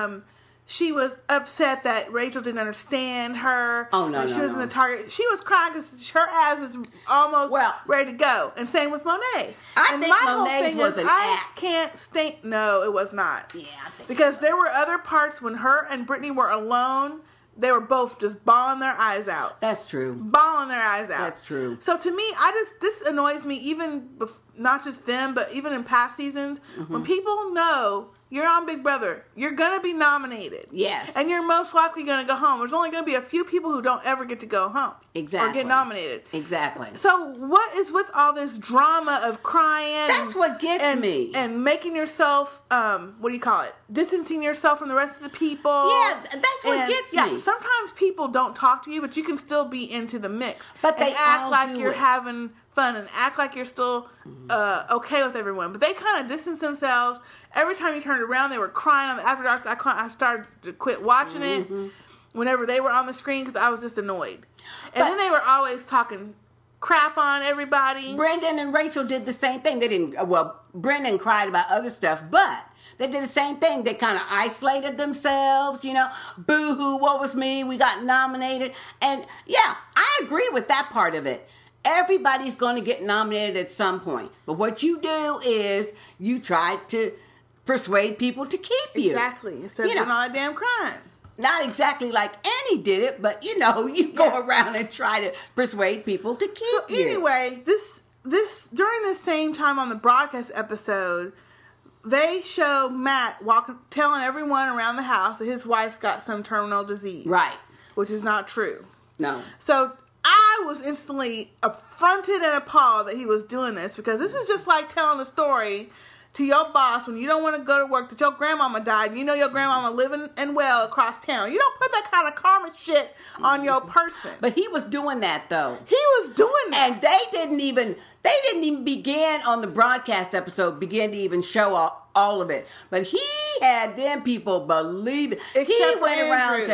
she was upset that Rachel didn't understand her. Oh, no, she was in the target. She was crying because her ass was almost ready to go. And same with Monet. I think Monet's was an act. I can't stand... No, it was not. Yeah, I think because there were other parts when her and Brittany were alone. They were both just bawling their eyes out. That's true. Bawling their eyes out. That's true. So to me, this annoys me even, not just them, but even in past seasons, when people know you're on Big Brother, you're going to be nominated. Yes. And you're most likely going to go home. There's only going to be a few people who don't ever get to go home. Exactly. Or get nominated. Exactly. So what is with all this drama of crying? That's what gets me. And making yourself, distancing yourself from the rest of the people. Yeah, that's what gets me. Sometimes people don't talk to you, but you can still be into the mix. But they act all like do you're it. having fun and act like you're still okay with everyone. But they kind of distance themselves. Every time you turned around, they were crying on the After Dark. I started to quit watching it whenever they were on the screen because I was just annoyed. And then they were always talking crap on everybody. Brendan and Rachel did the same thing. They didn't... Well, Brendan cried about other stuff, but... They did the same thing. They kind of isolated themselves, Boo-hoo, what was me? We got nominated. And, yeah, I agree with that part of it. Everybody's going to get nominated at some point. But what you do is you try to persuade people to keep you. Exactly. Instead of doing all that damn crying. Not exactly like Annie did it, but, you go around and try to persuade people to keep you. So, anyway, this during the same time on the broadcast episode... They show Matt telling everyone around the house that his wife's got some terminal disease. Right. Which is not true. No. So I was instantly affronted and appalled that he was doing this because this is just like telling a story to your boss when you don't want to go to work that your grandmama died and you know your grandmama living and well across town. You don't put that kind of karma shit on your person. But he was doing that, though. He was doing that. And they didn't even begin on the broadcast episode, begin to even show all of it. But he had them people believe it. He went around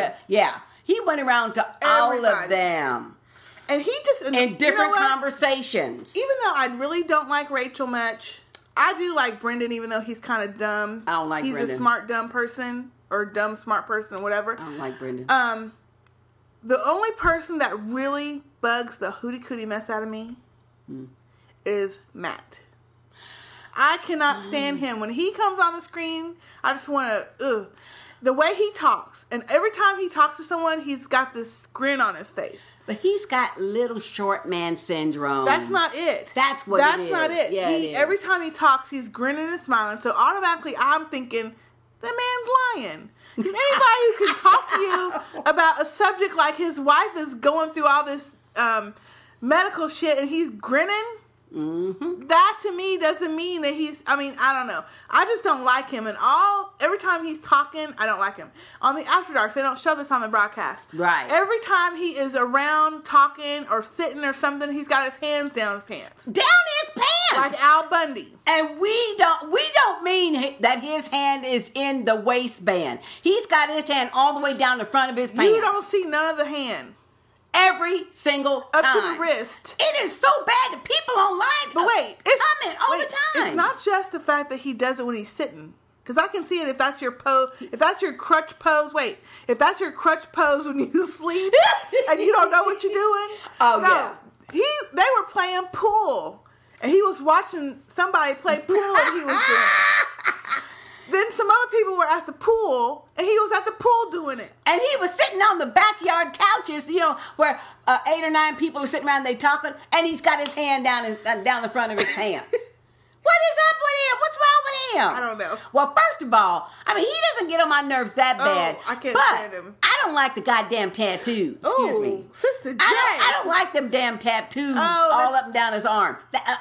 to all of them. And he just... In different conversations. Even though I really don't like Rachel much, I do like Brendan, even though he's kind of dumb. I don't like Brendan. He's a smart, dumb person, or dumb, smart person, or whatever. I don't like Brendan. The only person that really bugs the hootie cootie mess out of me is Matt. I cannot stand him. When he comes on the screen, I just want to, the way he talks. And every time he talks to someone, he's got this grin on his face. But he's got little short man syndrome. That's not it. That's what it is. That's not it. Yeah, it is. Every time he talks, he's grinning and smiling. So automatically, I'm thinking, that man's lying. Because anybody who can talk to you about a subject like his wife is going through all this medical shit and he's grinning, Mm-hmm. That to me doesn't mean that I don't know. I just don't like him. And every time he's talking, I don't like him. On the After Darks, they don't show this on the broadcast. Right. Every time he is around talking or sitting or something, he's got his hands down his pants. Down his pants! Like Al Bundy. And we don't mean that his hand is in the waistband. He's got his hand all the way down the front of his pants. You don't see none of the hand. Every single time. Up to the wrist. It is so bad that people online comment all the time. It's not just the fact that he does it when he's sitting. Because I can see it if that's your pose. If that's your crutch pose. If that's your crutch pose when you sleep and you don't know what you're doing. Oh, yeah. They were playing pool. And he was watching somebody play pool and he was doing it. Then some other people were at the pool, and he was at the pool doing it. And he was sitting on the backyard couches, where 8 or 9 people are sitting around, they talking, and he's got his hand down the front of his pants. What is up with him? What's wrong with him? I don't know. Well, first of all, he doesn't get on my nerves that bad. I can't stand him. I don't like the goddamn tattoo. Excuse me. Sister J. I don't like them damn tattoos all up and down his arm.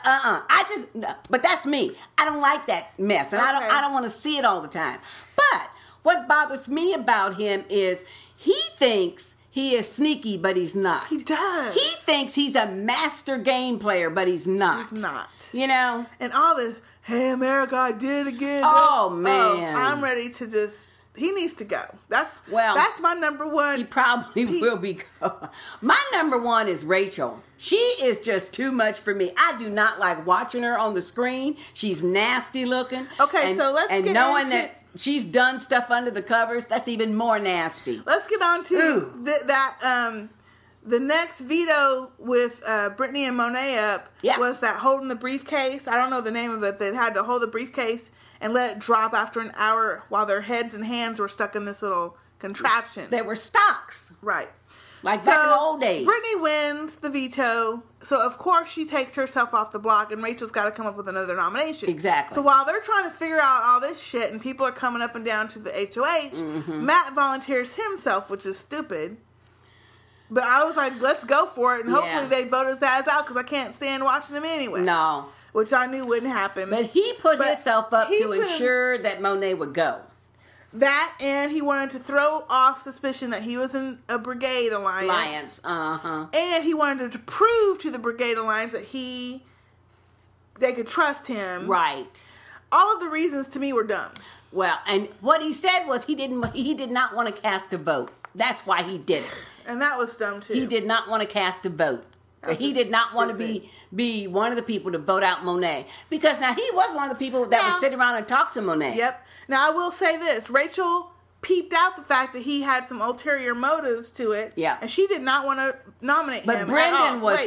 But that's me. I don't like that mess, and I don't want to see it all the time. But what bothers me about him is he thinks he is sneaky, but he's not. He does. He thinks he's a master game player, but he's not. He's not. And all this, hey, America, I did it again. Oh, man. I'm ready to he needs to go. That's my number one. He probably will be. My number one is Rachel. She is just too much for me. I do not like watching her on the screen. She's nasty looking. Okay, so let's get knowing into that she's done stuff under the covers, that's even more nasty. Let's get on to the next veto with Brittany and Monet up was that holding the briefcase. I don't know the name of it. They had to hold the briefcase and let it drop after an hour while their heads and hands were stuck in this little contraption. They were stocks. Right. Like back in the old days. Brittany wins the veto. So, of course, she takes herself off the block, and Rachel's got to come up with another nomination. Exactly. So, while they're trying to figure out all this shit, and people are coming up and down to the HOH, Matt volunteers himself, which is stupid. But I was like, let's go for it, and hopefully they vote his ass out, because I can't stand watching him anyway. No. Which I knew wouldn't happen. But he put himself up to ensure that Monet would go. That, and he wanted to throw off suspicion that he was in a Brigade Alliance. And he wanted to prove to the Brigade Alliance that they could trust him. Right. All of the reasons to me were dumb. Well, and what he said was he did not want to cast a vote. That's why he did it. And that was dumb too. He did not want to cast a vote. He did not want to be one of the people to vote out Monet. Because now he was one of the people that would sit around and talk to Monet. Yep. Now I will say this. Rachel peeped out the fact that he had some ulterior motives to it. Yeah. And she did not want to nominate him. But Brendan was...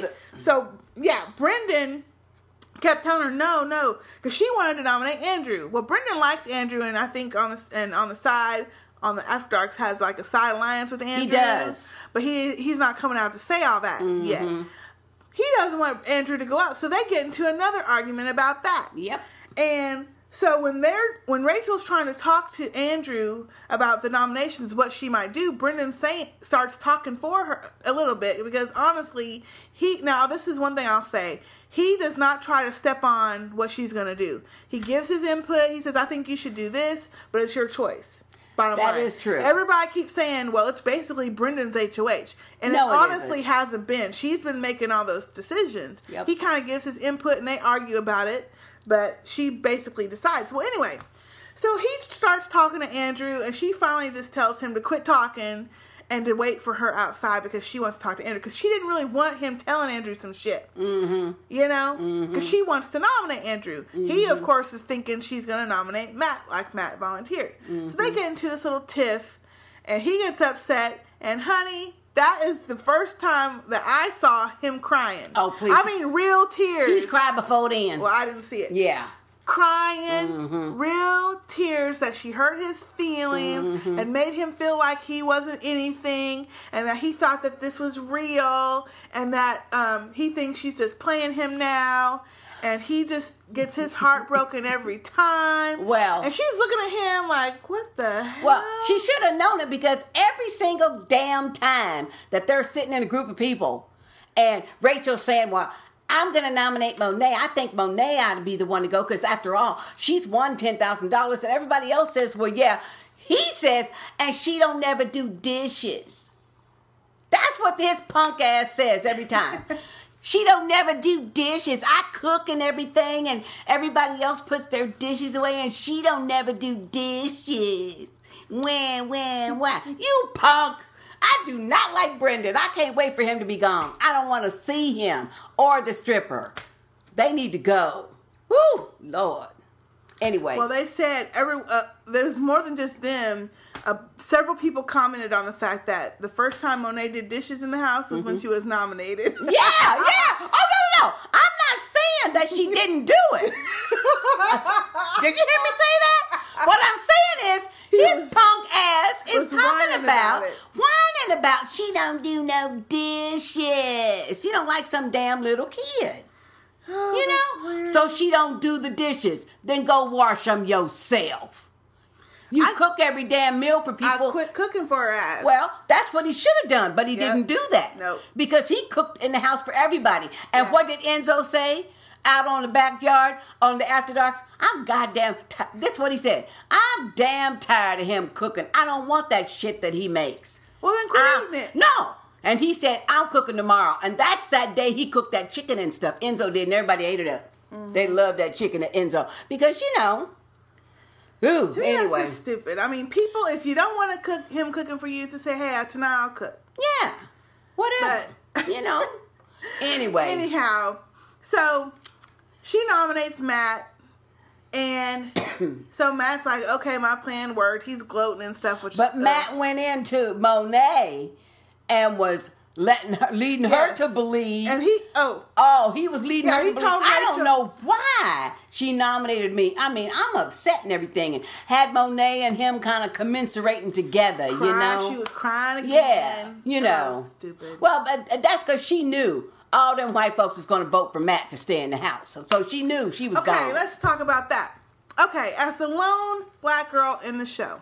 Brendan kept telling her no. Because she wanted to nominate Andrew. Well, Brendan likes Andrew, and I think on the side... on the After Darks has like a side alliance with Andrew. He does. But he's not coming out to say all that yet. He doesn't want Andrew to go up. So they get into another argument about that. Yep. And so when Rachel's trying to talk to Andrew about the nominations, what she might do, Brendan starts talking for her a little bit. Because honestly, now this is one thing I'll say. He does not try to step on what she's going to do. He gives his input. He says, I think you should do this, but it's your choice. Bottom line. That is true. Everybody keeps saying, well, it's basically Brendan's HOH. And it honestly hasn't been. She's been making all those decisions. Yep. He kind of gives his input and they argue about it. But she basically decides. Well, anyway. So he starts talking to Andrew and she finally just tells him to quit talking and to wait for her outside because she wants to talk to Andrew. Because she didn't really want him telling Andrew some shit. Mm-hmm. You know? Because she wants to nominate Andrew. He, of course, is thinking she's going to nominate Matt, like Matt volunteered. So they get into this little tiff, and he gets upset. And, honey, that is the first time that I saw him crying. Oh, please. I mean, real tears. He's cried before then. Well, I didn't see it. Yeah. Crying, real tears that she hurt his feelings and made him feel like he wasn't anything and that he thought that this was real and that he thinks she's just playing him now and he just gets his heart broken every time. Well. And she's looking at him like, what the hell? Well, she should have known it because every single damn time that they're sitting in a group of people and Rachel's saying, well, I'm going to nominate Monet. I think Monet ought to be the one to go because, after all, she's won $10,000. And everybody else says, well, yeah. He says, and she don't never do dishes. That's what his punk ass says every time. She don't never do dishes. I cook and everything, and everybody else puts their dishes away, and she don't never do dishes. When, why? You punk. I do not like Brendan. I can't wait for him to be gone. I don't want to see him or the stripper. They need to go. Woo, Lord. Anyway. Well, they said there's more than just them. Several people commented on the fact that the first time Monet did dishes in the house was when she was nominated. Yeah. Oh, no. I'm not saying that she didn't do it. Did you hear me say that? What I'm saying is, his punk ass is talking about whining about she don't do no dishes. She don't like some damn little kid. So she don't do the dishes. Then go wash them yourself. You cook every damn meal for people. I quit cooking for her ass. Well, that's what he should have done, but he didn't do that. No. Because he cooked in the house for everybody. And what did Enzo say? Out on the backyard, on the After Darks, I'm goddamn this is what he said. I'm damn tired of him cooking. I don't want that shit that he makes. Well, then quit eating it. No. And he said, I'm cooking tomorrow. And that's that day he cooked that chicken and stuff. Enzo did, and everybody ate it up. Mm-hmm. They loved that chicken at Enzo. Because, anyway. That's just stupid. I mean, people, if you don't want to cook him cooking for you, just say, hey, tonight I'll cook. Yeah. Whatever. But, Anyway. Anyhow, so she nominates Matt, and so Matt's like, okay, my plan worked. He's gloating and stuff. But Matt went into Monet and was leading her to believe. And he was leading her to believe. I don't know why she nominated me. I mean, I'm upset and everything. And had Monet and him kind of commiserating together, She was crying again. Yeah, stupid. Well, but that's because she knew all them white folks was going to vote for Matt to stay in the house. So she knew she was gone. Okay, let's talk about that. Okay, as the lone black girl in the show,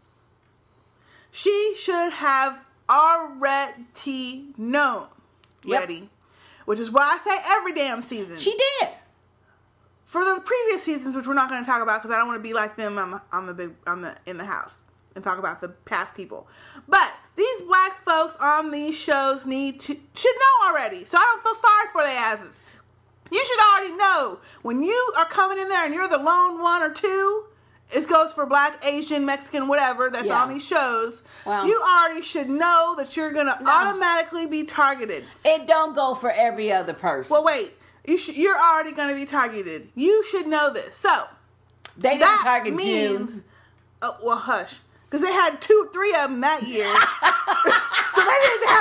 she should have already known. Ready? Which is why I say every damn season. She did. For the previous seasons, which we're not going to talk about because I don't want to be like them. I'm in the house and talk about the past people. But these black folks on these shows should know already. So I don't feel sorry for their asses. You should already know when you are coming in there and you're the lone one or two. It goes for black, Asian, Mexican, whatever that's on these shows. Well, you already should know that you're going to automatically be targeted. It don't go for every other person. Well, wait. You're already going to be targeted. You should know this. So they don't target Jews. Oh, well, hush. Because they had 2-3 of them that year. So they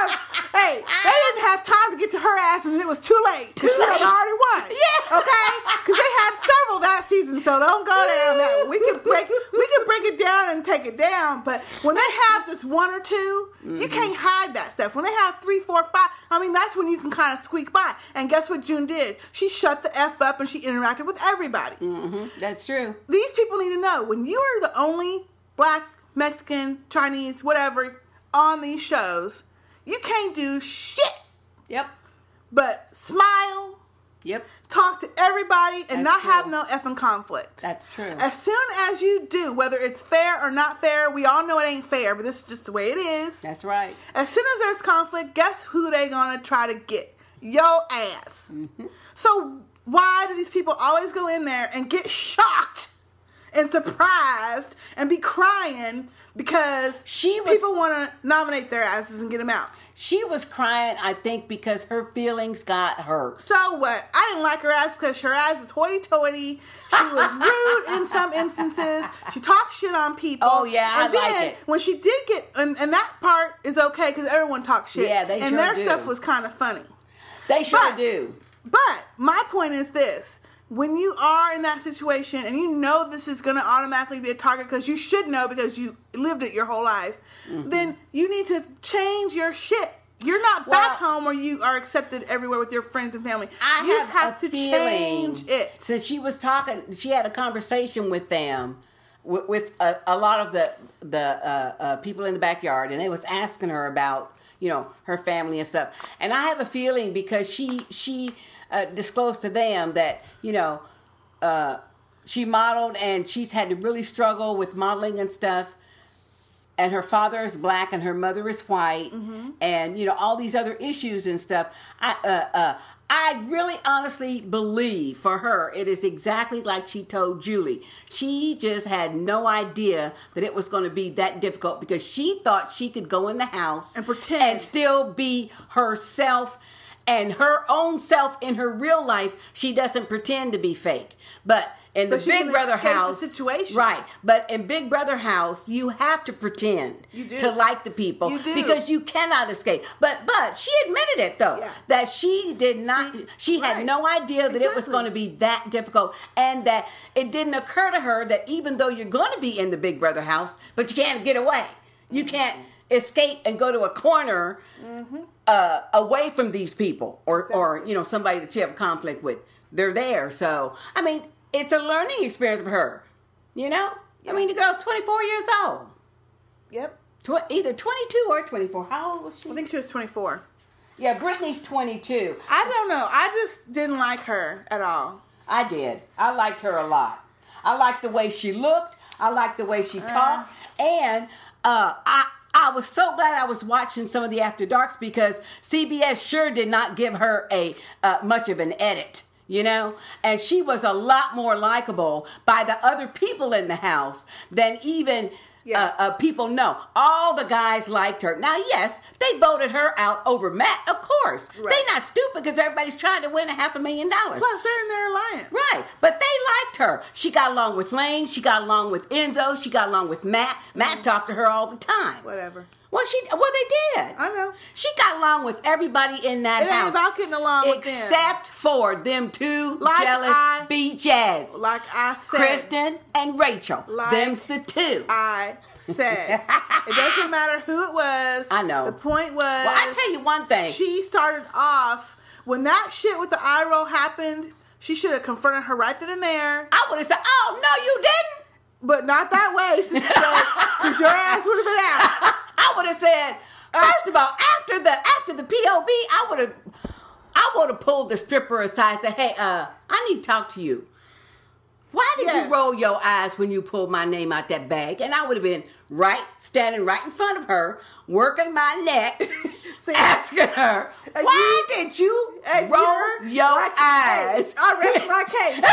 didn't have time to get to her ass and it was too late. Because she had already won. Yeah. Okay? Because they had several that season, so don't go down that. We can break it down and take it down, but when they have just one or two, you can't hide that stuff. When they have 3, 4, 5, I mean, that's when you can kind of squeak by. And guess what June did? She shut the F up and she interacted with everybody. Mm-hmm. That's true. These people need to know, when you are the only black, Mexican, Chinese, whatever, on these shows, you can't do shit. Yep. But smile. Yep. Talk to everybody and not have no effing conflict. That's true. As soon as you do, whether it's fair or not fair, we all know it ain't fair, but this is just the way it is. That's right. As soon as there's conflict, guess who they gonna try to get? Your ass. Mm-hmm. So why do these people always go in there and get shocked and surprised and be crying because people want to nominate their asses and get them out? She was crying, I think, because her feelings got hurt. So what? I didn't like her ass because her ass is hoity-toity. She was rude in some instances. She talked shit on people. Oh, yeah, and then, like it. When she did get... And that part is okay because everyone talks shit. Yeah, they and sure their do. stuff was kind of funny. They sure do. But my point is this. When you are in that situation and you know this is going to automatically be a target because you should know because you lived it your whole life, then you need to change your shit. You're not back home where you are accepted everywhere with your friends and family. You have to change it. So she was talking, she had a conversation with them, with a lot of the people in the backyard, and they was asking her about, her family and stuff. And I have a feeling because she disclosed to them that, she modeled and she's had to really struggle with modeling and stuff. And her father is black and her mother is white, and all these other issues and stuff. I really honestly believe for her it is exactly like she told Julie. She just had no idea that it was going to be that difficult because she thought she could go in the house and pretend and still be herself and her own self in her real life. She doesn't pretend to be fake, but in the Big Brother house, situation. Right? But in Big Brother house, you have to pretend to like the people because you cannot escape. But she admitted it though that she did not. She had no idea that it was going to be that difficult, and that it didn't occur to her that even though you're going to be in the Big Brother house, but you can't get away. You can't escape and go to a corner away from these people or somebody that you have a conflict with. They're there, so I mean. It's a learning experience for her, I mean, the girl's 24 years old. Yep. Either 22 or 24. How old was she? I think she was 24. Yeah, Brittany's 22. I don't know. I just didn't like her at all. I did. I liked her a lot. I liked the way she looked. I liked the way she talked. And I was so glad I was watching some of the After Darks because CBS sure did not give her a much of an edit. And she was a lot more likable by the other people in the house than even people know. All the guys liked her. Now, yes, they voted her out over Matt, of course. Right. They're not stupid because everybody's trying to win $500,000. Plus, they're in their alliance. Right. But they liked her. She got along with Lane. She got along with Enzo. She got along with Matt. Matt talked to her all the time. Whatever. Well, they did. I know. She got along with everybody in that house. It ain't about getting along with them. Except for them two jealous bitches. Like I said. Kristen and Rachel. Them's the two. I said. It doesn't matter who it was. I know. The point was. Well, I tell you one thing. She started off, when that shit with the eye roll happened, she should have confronted her right then and there. I would have said, oh, no, you didn't. But not that way, because your ass would have been out. I would have said, first of all, after the POV, I would have pulled the stripper aside and said, hey, I need to talk to you. Why did you roll your eyes when you pulled my name out that bag? And I would have been standing right in front of her, working my neck, asking her, why did you roll your eyes? I rest my case.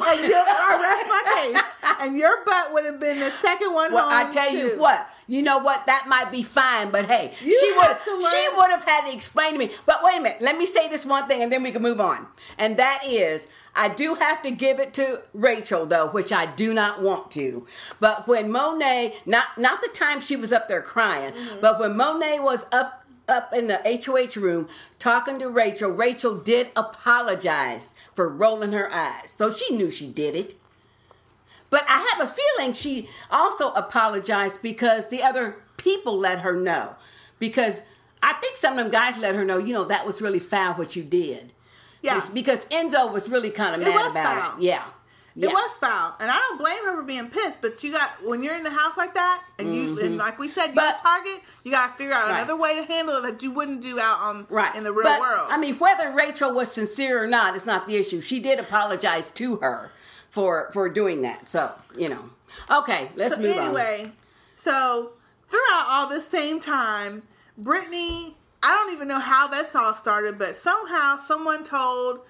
And your butt would have been the second one home, I tell you what. You know what? That might be fine, but hey, she would have had to explain to me. But wait a minute. Let me say this one thing, and then we can move on. And that is, I do have to give it to Rachel, though, which I do not want to. But when Monet, not the time she was up there crying, but when Monet was up in the HOH room talking to Rachel, Rachel did apologize for rolling her eyes. So she knew she did it. But I have a feeling she also apologized because the other people let her know. Because I think some of them guys let her know, that was really foul what you did. Yeah. Because Enzo was really kind of mad about it. Yeah. It was foul. And I don't blame her for being pissed, but when you're in the house like that, and and like we said, you're a target, you got to figure out another way to handle it that you wouldn't do out in the real world. I mean, whether Rachel was sincere or not is not the issue. She did apologize to her for doing that. So, Okay, let's move on. Anyway, so throughout all this same time, Brittany, I don't even know how this all started, but somehow someone told,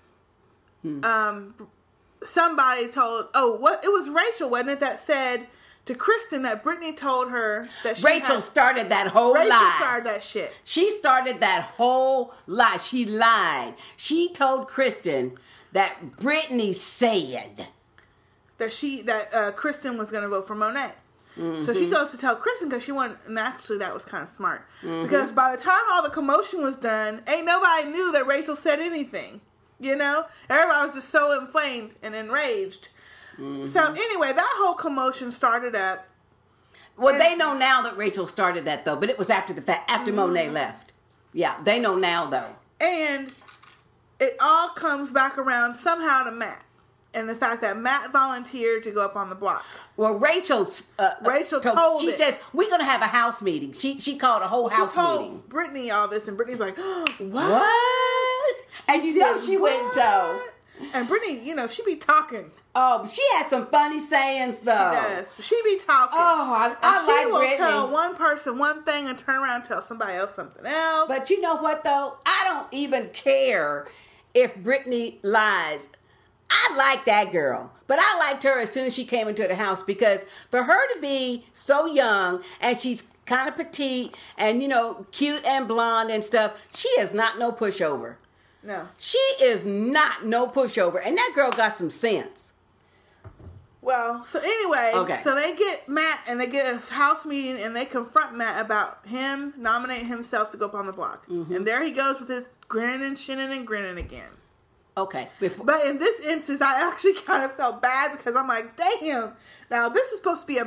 somebody told, it was Rachel, wasn't it, that said to Kristen that Brittany told her that Rachel started that whole lie. Rachel started that shit. She started that whole lie. She lied. She told Kristen that Brittany said that Kristen was going to vote for Monet. So she goes to tell Kristen because she wanted, and actually that was kind of smart. Because by the time all the commotion was done, ain't nobody knew that Rachel said anything. Everybody was just so inflamed and enraged. So anyway, that whole commotion started up. Well, they know now that Rachel started that though, but it was after the fact, after Monet left. Yeah, they know now though. And it all comes back around somehow to Matt. And the fact that Matt volunteered to go up on the block. Well, Rachel told she says, we're going to have a house meeting. She called a whole house meeting. Brittany all this, and Brittany's like, what? And you know she wouldn't tell. And Brittany, she be talking. Oh, she had some funny sayings though. She does. She be talking. Oh, I she like will Brittany. tell one person one thing and turn around and tell somebody else something else. But you know what though? I don't even care if Brittany lies. I like that girl. But I liked her as soon as she came into the house because for her to be so young and she's kind of petite and, cute and blonde and stuff, she is not no pushover. No. She is not no pushover. And that girl got some sense. Well, so anyway, okay. So they get Matt and they get a house meeting and they confront Matt about him nominating himself to go up on the block. Mm-hmm. And there he goes with his grinning and shinning and grinning again. Okay. But in this instance, I actually kind of felt bad because I'm like, damn. Now, this is supposed to be a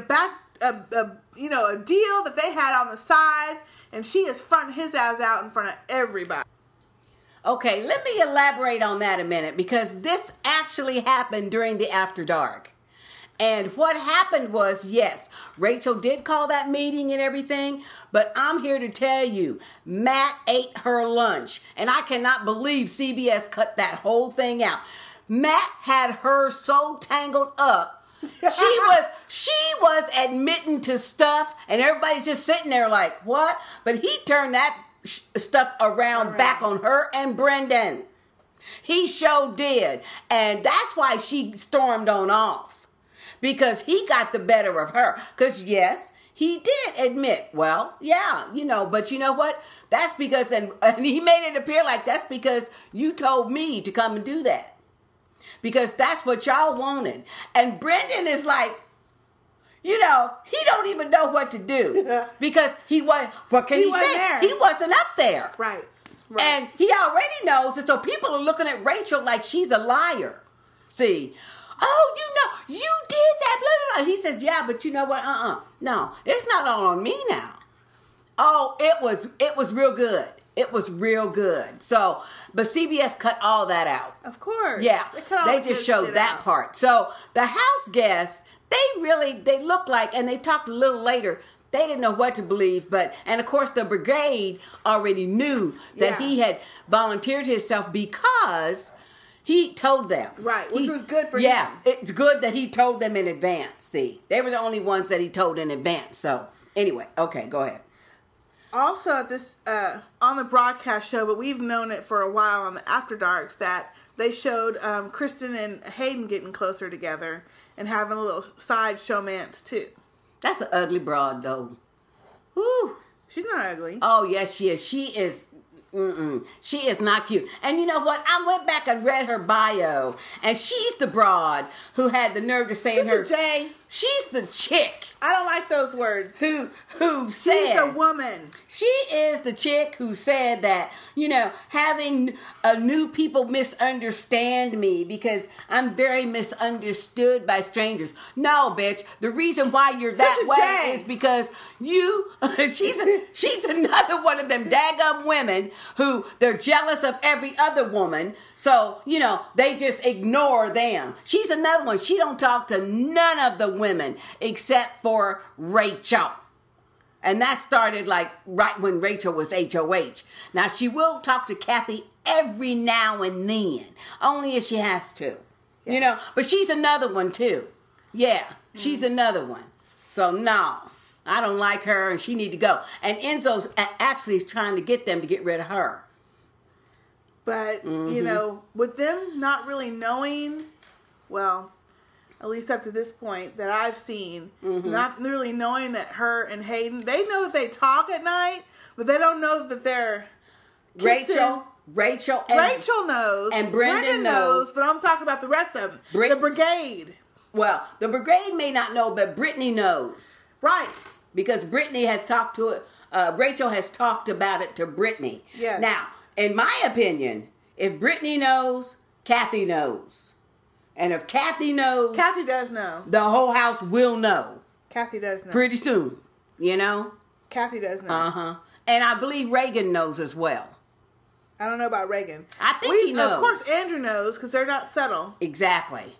deal that they had on the side. And she is fronting his ass out in front of everybody. Okay, let me elaborate on that a minute because this actually happened during the After Dark. And what happened was, yes, Rachel did call that meeting and everything, but I'm here to tell you, Matt ate her lunch. And I cannot believe CBS cut that whole thing out. Matt had her so tangled up. She was admitting to stuff and everybody's just sitting there like, what? But he turned that stuff around back on her and Brendan. He sure did. And that's why she stormed on off. Because he got the better of her. Because yes, he did admit, well, yeah, but you know what? That's because, and he made it appear like that's because you told me to come and do that. Because that's what y'all wanted. And Brendan is like, he don't even know what to do. Because what can he say? There. He wasn't up there. Right. And he already knows. And so people are looking at Rachel like she's a liar. See, oh, you did that, blah, blah, blah. He says, yeah, but you know what? No, it's not all on me now. Oh, it was real good. It was real good. So, but CBS cut all that out. Of course. Yeah. They just showed that part. So the house guests, they looked like, and they talked a little later, they didn't know what to believe, and of course the brigade already knew that he had volunteered himself because he told them. Right, which was good for him. Yeah, it's good that he told them in advance, see. They were the only ones that he told in advance. So, anyway, okay, go ahead. Also, at this on the broadcast show, but we've known it for a while on the After Darks, that they showed Kristen and Hayden getting closer together and having a little side showmance, too. That's an ugly broad, though. Woo. She's not ugly. Oh, yes, she is. She is not cute. And you know what? I went back and read her bio, and she's the broad who had the nerve to say in her... Jay. She's the chick. I don't like those words. Who said... She's the woman. She is the chick who said that, having new people misunderstand me because I'm very misunderstood by strangers. No, bitch. The reason why you're that way is because she's another one of them daggum women who they're jealous of every other woman. So, they just ignore them. She's another one. She don't talk to none of the women except for Rachel. And that started right when Rachel was HOH. Now, she will talk to Kathy every now and then. Only if she has to. Yeah. But she's another one, too. Yeah, she's another one. So, no, I don't like her and she need to go. And Enzo's actually trying to get them to get rid of her. But, with them not really knowing, well, at least up to this point that I've seen, not really knowing that her and Hayden, they know that they talk at night, but they don't know that they're kissing. Rachel knows. And Brendan knows. But I'm talking about the rest of them. The brigade. Well, the brigade may not know, but Brittany knows. Right. Because Brittany has talked to it. Rachel has talked about it to Brittany. Yes. Now, in my opinion, if Brittany knows, Kathy knows. And if Kathy knows... Kathy does know. The whole house will know. Kathy does know. Pretty soon. Kathy does know. Uh-huh. And I believe Reagan knows as well. I don't know about Reagan. I think he knows. Of course Andrew knows, because they're not subtle. Exactly.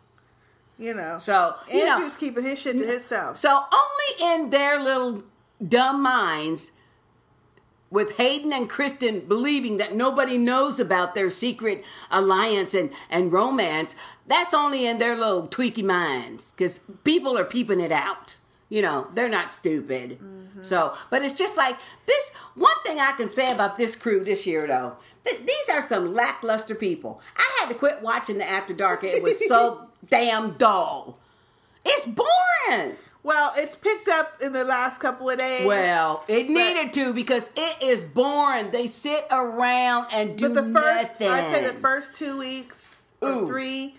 So, Andrew's keeping his shit to himself. So only in their little dumb minds with Hayden and Kristen believing that nobody knows about their secret alliance and romance, that's only in their little tweaky minds, because people are peeping it out. They're not stupid. Mm-hmm. So, but it's just like this. One thing I can say about this crew this year, though, these are some lackluster people. I had to quit watching the After Dark. It was so damn dull. It's boring. Well, it's picked up in the last couple of days. Well, it needed to, because it is boring. They sit around and do nothing. I'd say the first 2 weeks or 3,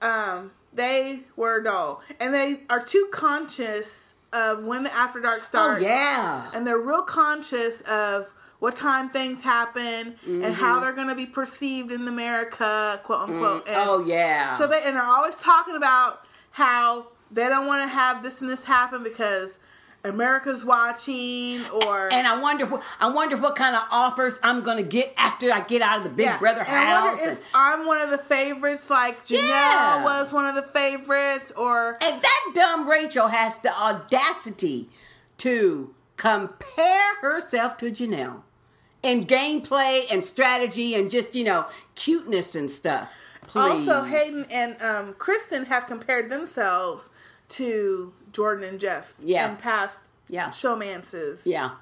they were dull. And they are too conscious of when the After Dark starts. Oh, yeah. And they're real conscious of what time things happen and how they're going to be perceived in America, quote unquote. Oh, yeah. So and they're always talking about how they don't want to have this and this happen because America's watching, and I wonder what kind of offers I'm gonna get after I get out of the Big Brother house. I wonder if I'm one of the favorites, like Janelle was one of the favorites, and that dumb Rachel has the audacity to compare herself to Janelle in gameplay and strategy and just cuteness and stuff. Please. Also, Hayden and Kristen have compared themselves to Jordan and Jeff in past showmances. Yeah.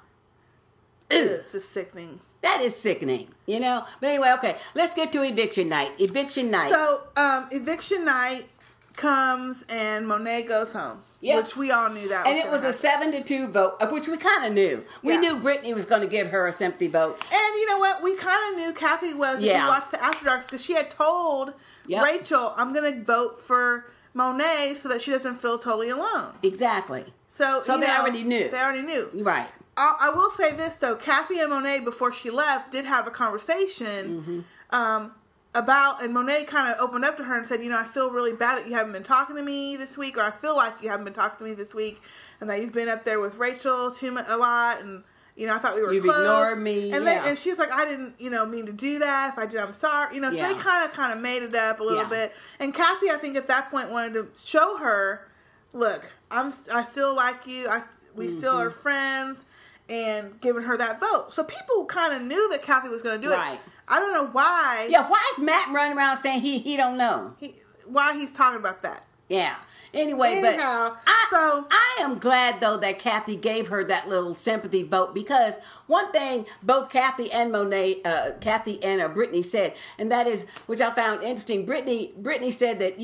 It's just sickening. That is sickening, But anyway, okay, let's get to eviction night. So, eviction night comes and Monet goes home. Yep. Which we all knew that was. And it was a 7-2 vote, of which we kind of knew. We knew Brittany was going to give her a sympathy vote. And you know what? We kind of knew Kathy was if you watched the After Darks, because she had told Rachel, I'm going to vote for Monet so that she doesn't feel totally alone. Exactly. So they already knew. They already knew. Right. I will say this, though. Kathy and Monet, before she left, did have a conversation about, and Monet kind of opened up to her and said, I feel really bad that you haven't been talking to me this week, or I feel like you haven't been talking to me this week, and that you've been up there with Rachel a lot, and, I thought we were You've close. Ignored me. And she was like, I didn't, mean to do that. If I did, I'm sorry. So they kind of made it up a little bit. And Kathy, I think at that point wanted to show her, look, I still like you. We still are friends, and giving her that vote. So people kind of knew that Kathy was going to do it. I don't know why. Yeah, why is Matt running around saying he don't know? Why he's talking about that. Yeah. Anyway, but I am glad, though, that Kathy gave her that little sympathy vote, because one thing both Kathy and Brittany said, and that is, which I found interesting, Brittany said that,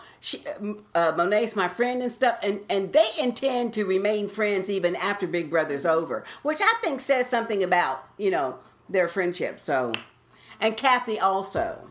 Monet's my friend and stuff, and they intend to remain friends even after Big Brother's over, which I think says something about, their friendship. So, and Kathy also.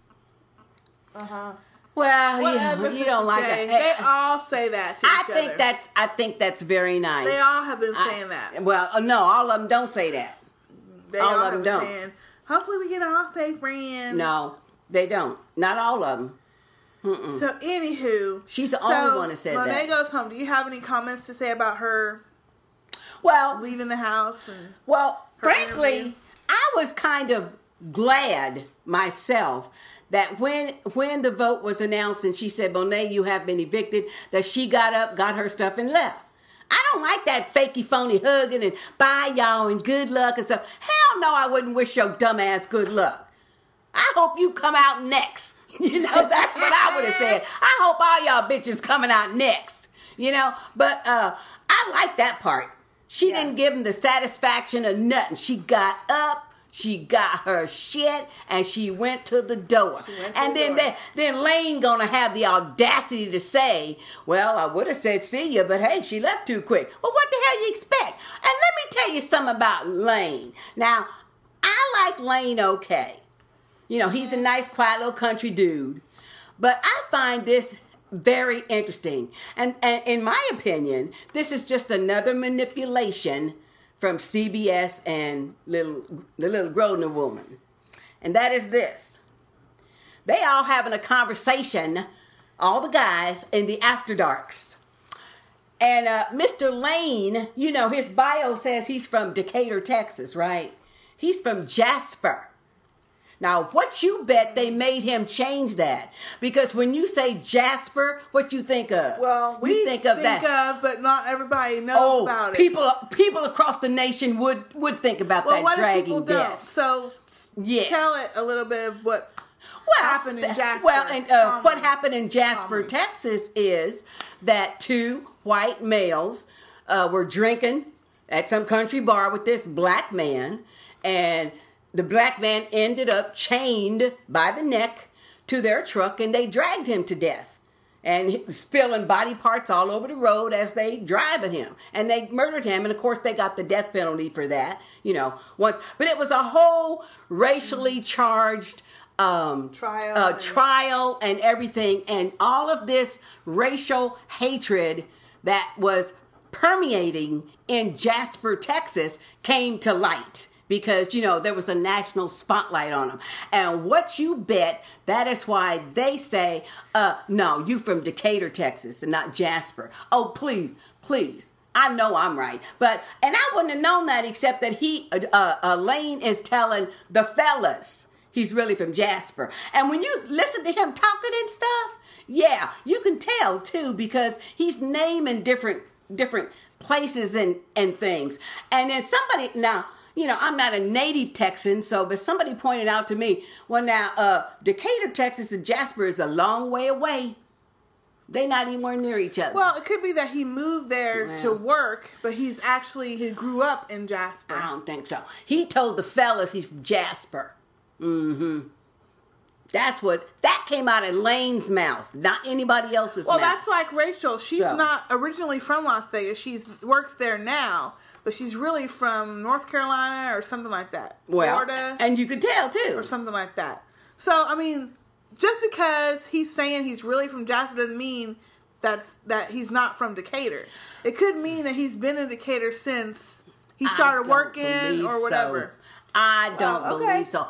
Well, you don't like that. They all say that to each other. I think that's very nice. They all have been saying that. Well, no, all of them don't say that. They all of them don't. Saying, hopefully we can all stay friends. No, they don't. Not all of them. Mm-mm. So, anywho. She's the only one that said that. Monet goes home. Do you have any comments to say about her leaving the house? Frankly, interview? I was kind of glad myself that when the vote was announced and she said, Monet, you have been evicted, that she got up, got her stuff, and left. I don't like that fakey, phony hugging and bye, y'all, and good luck and stuff. Hell no, I wouldn't wish your dumb ass good luck. I hope you come out next. That's what I would have said. I hope all y'all bitches coming out next. But I like that part. She didn't give him the satisfaction of nothing. She got up. She got her shit and she went to the door. Then Lane gonna have the audacity to say, well, I would have said see ya, but hey, she left too quick. Well, what the hell you expect? And let me tell you something about Lane. Now, I like Lane okay. He's a nice, quiet little country dude. But I find this very interesting. And in my opinion, this is just another manipulation from CBS and the little Grodner woman. And that is this. They all having a conversation, all the guys, in the After Darks. And Mr. Lane, his bio says he's from Decatur, Texas, right? He's from Jasper. Now, what you bet they made him change that? Because when you say Jasper, what you think of? Well, we you think of that. but not everybody knows about it. People across the nation would think about that what dragging if people death. don't? So tell it a little bit of what happened in Jasper. What happened in Jasper, Texas is that 2 white males were drinking at some country bar with this black man, and the black man ended up chained by the neck to their truck, and they dragged him to death. And spilling body parts all over the road as they driving him. And they murdered him, and of course they got the death penalty for that, But it was a whole racially charged trial and everything, and all of this racial hatred that was permeating in Jasper, Texas, came to light because there was a national spotlight on them. And what you bet, that is why they say, no, you from Decatur, Texas, and not Jasper. Oh, please I know I'm right, and I wouldn't have known that except that Lane is telling the fellas he's really from Jasper. And when you listen to him talking and stuff, yeah, you can tell too, because he's naming different places and things. And then somebody, now, I'm not a native Texan, but somebody pointed out to me, well, now, Decatur, Texas and Jasper is a long way away. They're not anywhere near each other. Well, it could be that he moved there to work, but he grew up in Jasper. I don't think so. He told the fellas he's from Jasper. Mm-hmm. That came out of Lane's mouth, not anybody else's mouth. Well, that's like Rachel. She's not originally from Las Vegas. She works there now, but she's really from North Carolina or something like that. Florida. And you could tell, too. Or something like that. So, I mean, just because he's saying he's really from Jasper doesn't mean that he's not from Decatur. It could mean that he's been in Decatur since he started working or whatever. I don't believe so.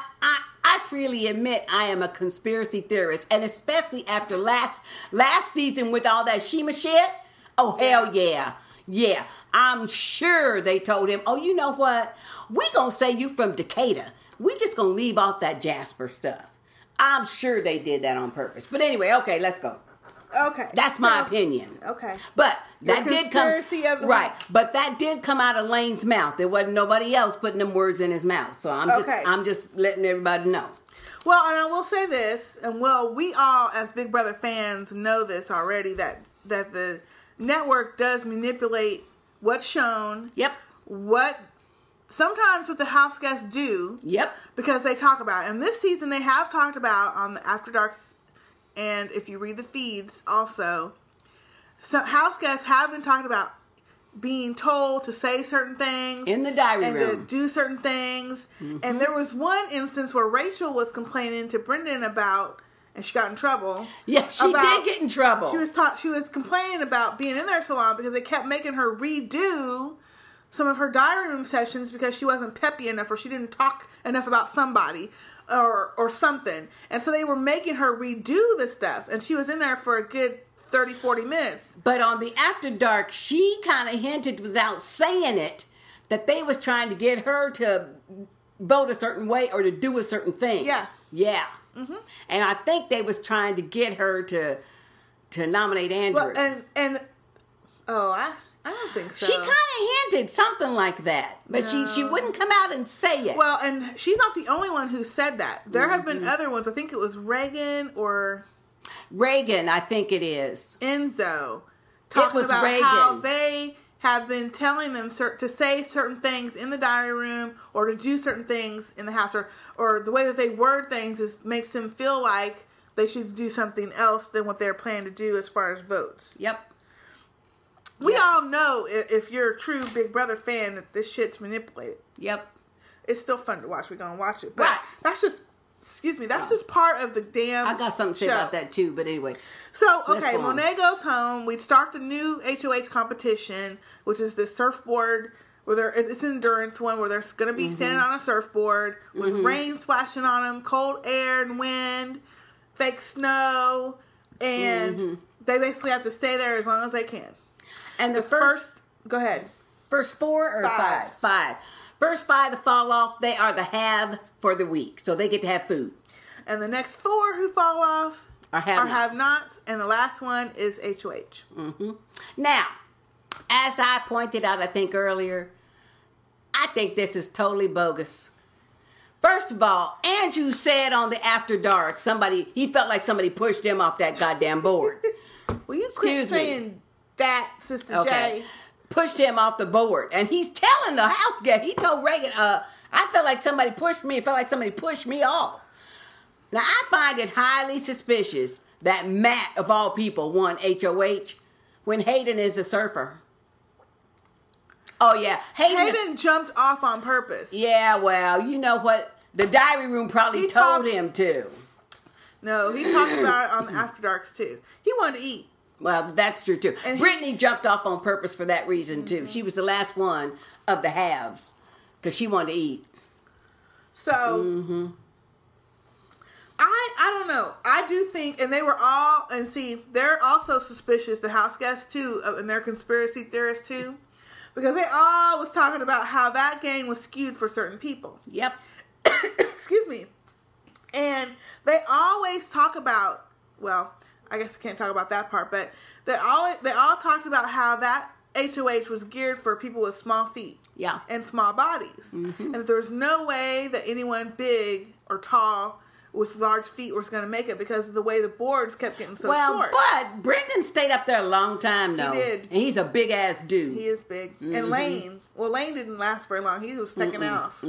I freely admit I am a conspiracy theorist, and especially after last season with all that Shima shit. Oh, hell yeah. Yeah, I'm sure they told him, oh, you know what? We gonna say you from Decatur. We just gonna leave off that Jasper stuff. I'm sure they did that on purpose. But anyway, okay, let's go. Okay. That's my opinion. Okay. But that did come of the right. week. But that did come out of Lane's mouth. There wasn't nobody else putting them words in his mouth. So I'm just letting everybody know. Well, and I will say this, and we all as Big Brother fans know this already, that the network does manipulate what's shown. Yep. Sometimes what the house guests do. Yep. Because they talk about, and this season they have talked about on the After Darks. And if you read the feeds also, some house guests have been talking about being told to say certain things. In the diary room. And to do certain things. Mm-hmm. And there was one instance where Rachel was complaining to Brendan about, and she got in trouble. Yeah, she did get in trouble. She was complaining about being in their salon because they kept making her redo some of her diary room sessions because she wasn't peppy enough or she didn't talk enough about somebody. Or something. And so they were making her redo the stuff. And she was in there for a good 30, 40 minutes. But on the After Dark, she kind of hinted without saying it that they was trying to get her to vote a certain way or to do a certain thing. Yeah. Yeah. Mm-hmm. And I think they was trying to get her to nominate Andrew. Well, I don't think so. She kind of hinted something like that, but she wouldn't come out and say it. Well, and she's not the only one who said that. There have been other ones. I think it was Reagan, I think it is. Enzo. Talking about Reagan. How they have been telling them to say certain things in the diary room or to do certain things in the house or the way that they word things makes them feel like they should do something else than what they're planning to do as far as votes. Yep. We all know, if you're a true Big Brother fan, that this shit's manipulated. Yep. It's still fun to watch. We're going to watch it. But right. That's just, just part of the damn I got something to say about that too, but anyway. So, okay, Monet goes home. We start the new HOH competition, which is the surfboard, where it's an endurance one, where they're going to be standing on a surfboard with rain splashing on them, cold air and wind, fake snow, and they basically have to stay there as long as they can. And the first go ahead. First 4 or 5? 5. First 5 to fall off, they are the have for the week. So they get to have food. And the next 4 who fall off Or have-nots. And the last one is HOH. Now, as I pointed out, I think earlier, I think this is totally bogus. First of all, Andrew said on the After Dark, he felt like somebody pushed him off that goddamn board. Will you quit saying that, Sister J? Pushed him off the board. And he's telling the house guest, he told Reagan, I felt like somebody pushed me. It felt like somebody pushed me off. Now, I find it highly suspicious that Matt, of all people, won HOH when Hayden is a surfer. Oh, yeah. Hayden jumped off on purpose. Yeah, well, you know what? The diary room probably told him to. No, he talked about it on the After Darks, too. He wanted to eat. Well, that's true, too. And Brittany jumped off on purpose for that reason, too. She was the last one of the halves because she wanted to eat. So... I don't know. I do think, and they were all, and see, they're also suspicious, the house guests too, and they're conspiracy theorists too, because they all was talking about how that gang was skewed for certain people. Yep. Excuse me. And they always talk about, well, I guess we can't talk about that part, but they all talked about how that HOH was geared for people with small feet. Yeah. And small bodies. And there's no way that anyone big or tall with large feet was going to make it because of the way the boards kept getting so short. But Brendan stayed up there a long time, though. He did. And he's a big-ass dude. He is big. And Lane didn't last very long. He was second off.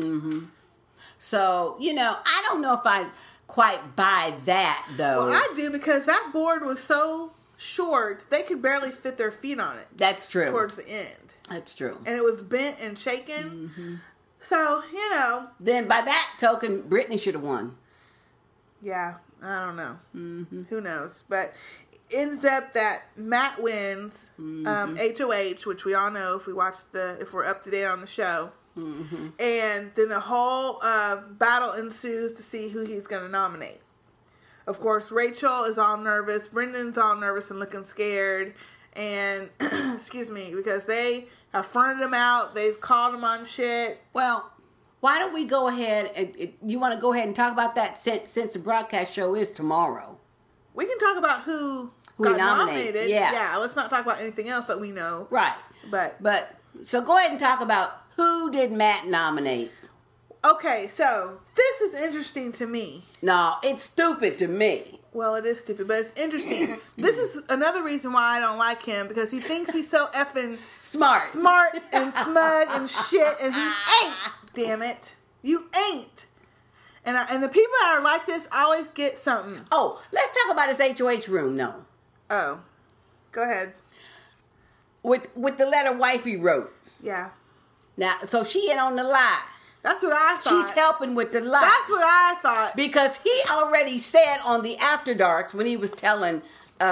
So, I don't know if I quite buy that, though. Well, I do, because that board was so short, they could barely fit their feet on it. That's true. Towards the end. That's true. And it was bent and shaken. So, Then by that token, Brittany should have won. Yeah, I don't know. Who knows? But ends up that Matt wins HOH, which we all know if we're up to date on the show. And then the whole battle ensues to see who he's going to nominate. Of course, Rachel is all nervous. Brendan's all nervous and looking scared. And, excuse me, because they have fronted him out. They've called him on shit. Well, why don't we go ahead and you want to go ahead and talk about that since the broadcast show is tomorrow? We can talk about who got nominated. Yeah, let's not talk about anything else that we know. Right. But so go ahead and talk about who did Matt nominate. Okay, so this is interesting to me. No, it's stupid to me. Well, it is stupid, but it's interesting. This is another reason why I don't like him, because he thinks he's so effing smart and smug and shit, and he ain't. Damn it, you ain't. And the people that are like this always get something. Oh, let's talk about his HOH room. No. Oh, go ahead. With the letter wifey wrote. Yeah. Now, so she in on the lie. That's what I thought. She's helping with the lie. That's what I thought. Because he already said on the After Darks when he was telling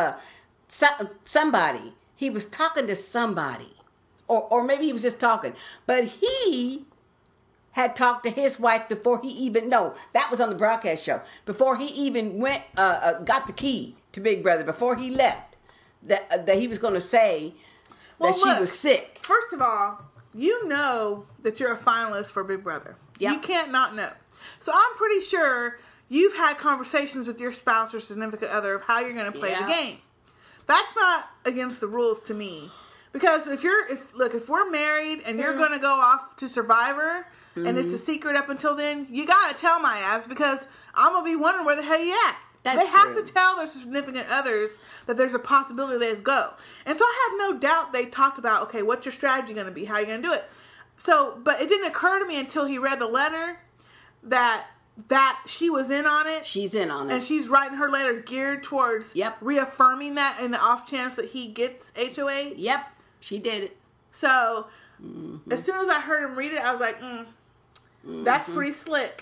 somebody, he was talking to somebody. Or maybe he was just talking. But he had talked to his wife before he even, no, that was on the broadcast show. Before he even went, got the key to Big Brother, before he left, that he was going to say that she was sick. First of all, you know that you're a finalist for Big Brother. Yep. You can't not know. So I'm pretty sure you've had conversations with your spouse or significant other of how you're going to play the game. That's not against the rules to me. Because if we're married and you're going to go off to Survivor and it's a secret up until then, you got to tell my ass, because I'm going to be wondering where the hell you at. They have to tell their significant others that there's a possibility they'd go. And so I have no doubt they talked about, okay, what's your strategy going to be? How are you going to do it? So, but it didn't occur to me until he read the letter that she was in on it. She's in on it. And she's writing her letter geared towards reaffirming that in the off chance that he gets HOH. Yep, she did it. So, as soon as I heard him read it, I was like, that's pretty slick.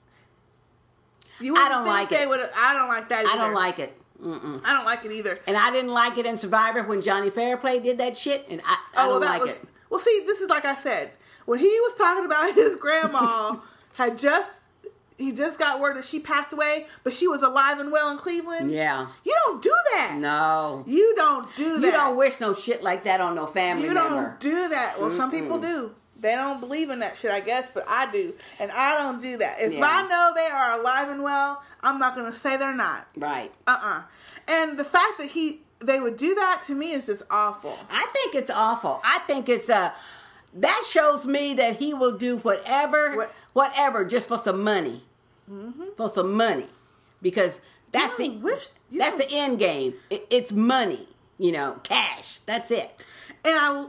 I don't like it. I don't like that either. I don't like it. I don't like it either. And I didn't like it in Survivor when Johnny Fairplay did that shit, and I don't like it. Well, see, this is like I said. When he was talking about his grandma he just got word that she passed away, but she was alive and well in Cleveland. Yeah. You don't do that. No. You don't do that. You don't wish no shit like that on no family member. You don't do that. Well, some people do. They don't believe in that shit, I guess, but I do. And I don't do that. If Yeah. I know they are alive and well, I'm not going to say they're not. Right. And the fact that they would do that to me is just awful. I think it's awful. I think it's that shows me that he will do whatever just for some money. Mm-hmm. For some money. Because that's the end game. It's money, cash. That's it. And I'm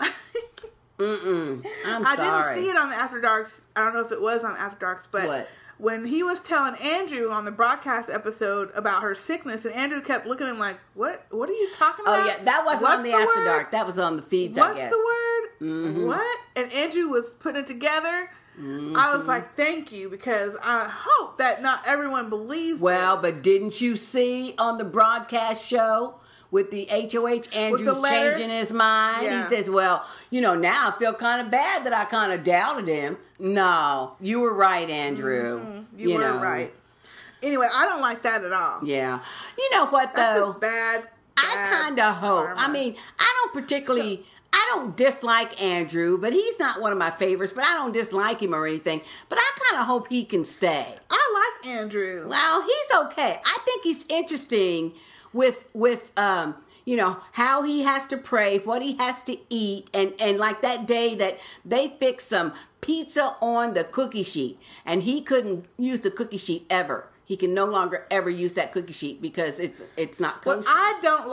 I sorry. didn't see it on the After Darks. I don't know if it was on After Darks, but What? When he was telling Andrew on the broadcast episode about her sickness, and Andrew kept looking at him like, "What are you talking about?" Oh yeah, that wasn't on the After Dark. That was on the feeds. What's I guess. the word? Mm-hmm. What? And Andrew was putting it together. Mm-hmm. I was like, "Thank you," because I hope that not everyone believes. Well, this. but didn't you see on the broadcast show with the HOH Andrews changing his mind? Yeah. He says, well, now I feel kind of bad that I kind of doubted him. No, you were right, Andrew. Mm-hmm. You were right. Anyway, I don't like that at all. Yeah. You know what, That's though? just bad. I kind of hope. karma. I mean, I don't dislike Andrew, but he's not one of my favorites, but I don't dislike him or anything. But I kind of hope he can stay. I like Andrew. Well, he's okay. I think he's interesting with how he has to pray, what he has to eat, and like that day that they fixed some pizza on the cookie sheet, and he couldn't use the cookie sheet ever. He can no longer ever use that cookie sheet because it's not kosher. What I don't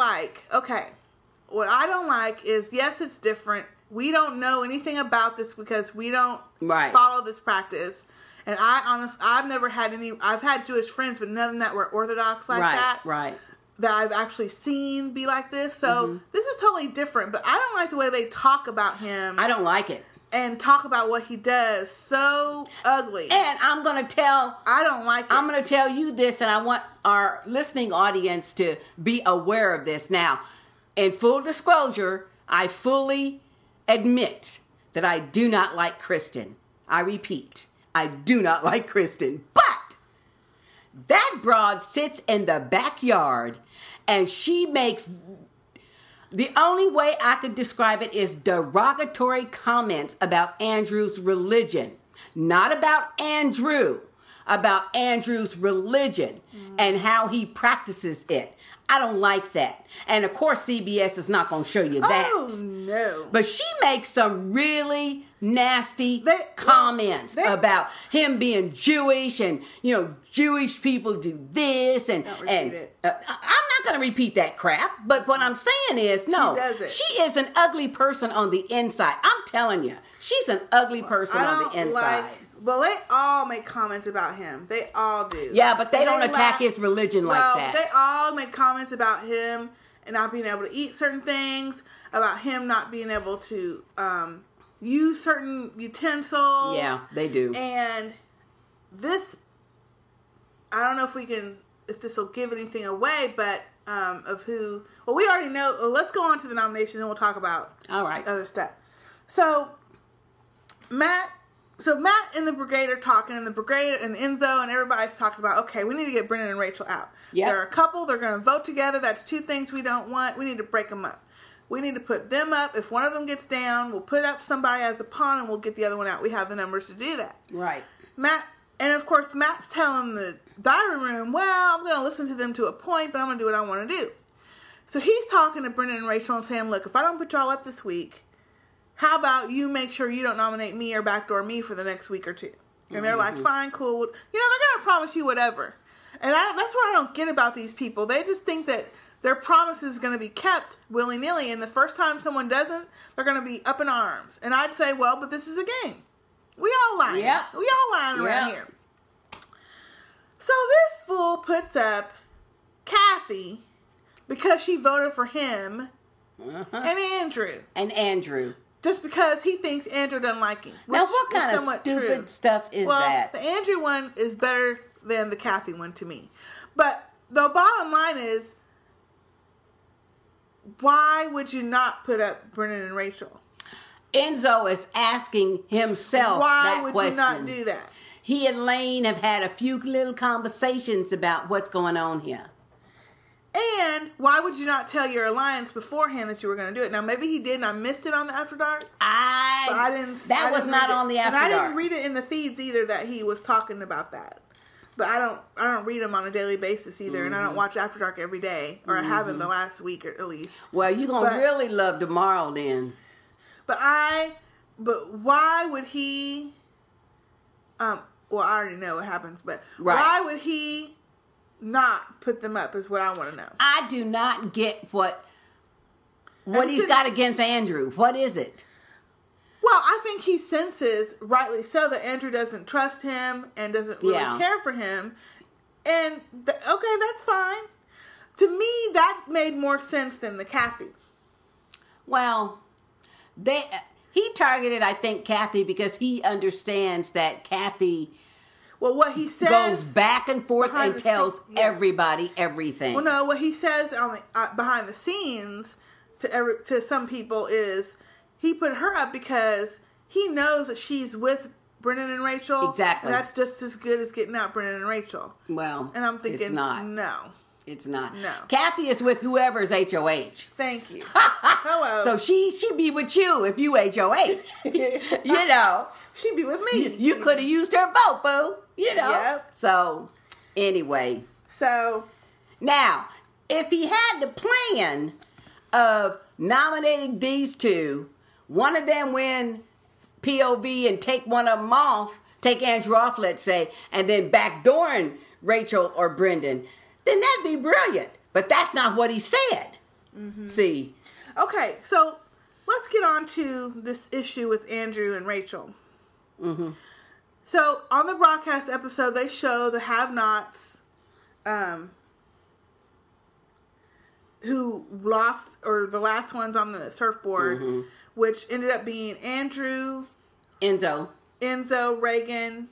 like is, yes, it's different. We don't know anything about this because we don't follow this practice. And I've never had I've had Jewish friends, but none that were Orthodox like that. Right. That I've actually seen be like this. So this is totally different. But I don't like the way they talk about him. I don't like it. And talk about what he does. So ugly. And I don't like it. I'm going to tell you this, and I want our listening audience to be aware of this. Now, in full disclosure, I fully admit that I do not like Kristen. I repeat, I do not like Kristen. But that broad sits in the backyard and she makes, the only way I could describe it is derogatory comments about Andrew's religion. Not about Andrew, about Andrew's religion and how he practices it. I don't like that. And of course, CBS is not going to show you that. Oh, no. But she makes some really nasty comments about him being Jewish and, Jewish people do this and it. I'm not going to repeat that crap. But what I'm saying is, no, she is an ugly person on the inside. I'm telling you, she's an ugly person on the inside. Well, they all make comments about him. They all do. Yeah, but they don't attack his religion like that. They all make comments about him and not being able to eat certain things, about him not being able to use certain utensils. Yeah, they do. And this, I don't know if this will give anything away, but of who. Well, we already know. Well, let's go on to the nominations and we'll talk about other stuff. So Matt and the Brigade are talking, and the Brigade and Enzo and everybody's talking about, okay, we need to get Brendan and Rachel out. Yep. They're a couple. They're going to vote together. That's two things we don't want. We need to break them up. We need to put them up. If one of them gets down, we'll put up somebody as a pawn, and we'll get the other one out. We have the numbers to do that. Right. And of course, Matt's telling the diary room, well, I'm going to listen to them to a point, but I'm going to do what I want to do. So he's talking to Brendan and Rachel and saying, look, if I don't put y'all up this week, how about you make sure you don't nominate me or backdoor me for the next week or two? And they're like, fine, cool. They're going to promise you whatever. And that's what I don't get about these people. They just think that their promise is going to be kept willy-nilly. And the first time someone doesn't, they're going to be up in arms. And I'd say, well, but this is a game. We all lying. Yep. We all lying around here. So this fool puts up Kathy because she voted for him and Andrew. Just because he thinks Andrew doesn't like him. Now, what kind of stupid stuff is that? The Andrew one is better than the Kathy one to me. But the bottom line is, why would you not put up Brendan and Rachel? Enzo is asking himself that question. Why would you not do that? He and Lane have had a few little conversations about what's going on here. And why would you not tell your alliance beforehand that you were going to do it? Now, maybe he did and I missed it on the After Dark. I didn't. That was not on the After Dark. And I didn't read it in the feeds either that he was talking about that. But I don't read them on a daily basis either, and I don't watch After Dark every day, or I haven't the last week at least. Well, you're going to really love tomorrow then. But why would he, well, I already know what happens, but why would he not put them up is what I want to know. I do not get what he's got against Andrew. What is it? Well, I think he senses, rightly so, that Andrew doesn't trust him and doesn't really care for him. And, okay, that's fine. To me, that made more sense than the Kathy. Well, he targeted, I think, Kathy because he understands that Kathy... Well, what he says goes back and forth and tells everybody everything. Well, no, what he says on the, behind the scenes to some people is he put her up because he knows that she's with Brendan and Rachel. Exactly. And that's just as good as getting out Brendan and Rachel. Well, and I'm thinking, it's not. No. It's not. No. Kathy is with whoever's HOH. Thank you. Hello. So she be with you if you HOH. You know. She'd be with me. You could have used her vote, boo. You know. Yep. So, anyway. So. Now, if he had the plan of nominating these two, one of them win POV and take one of them off, take Andrew off, let's say, and then backdooring Rachel or Brendan, then that'd be brilliant. But that's not what he said. Mm-hmm. See? Okay, so let's get on to this issue with Andrew and Rachel. Mm-hmm. So on the broadcast episode, they show the have-nots who lost, or the last ones on the surfboard, which ended up being Andrew, Enzo, Reagan,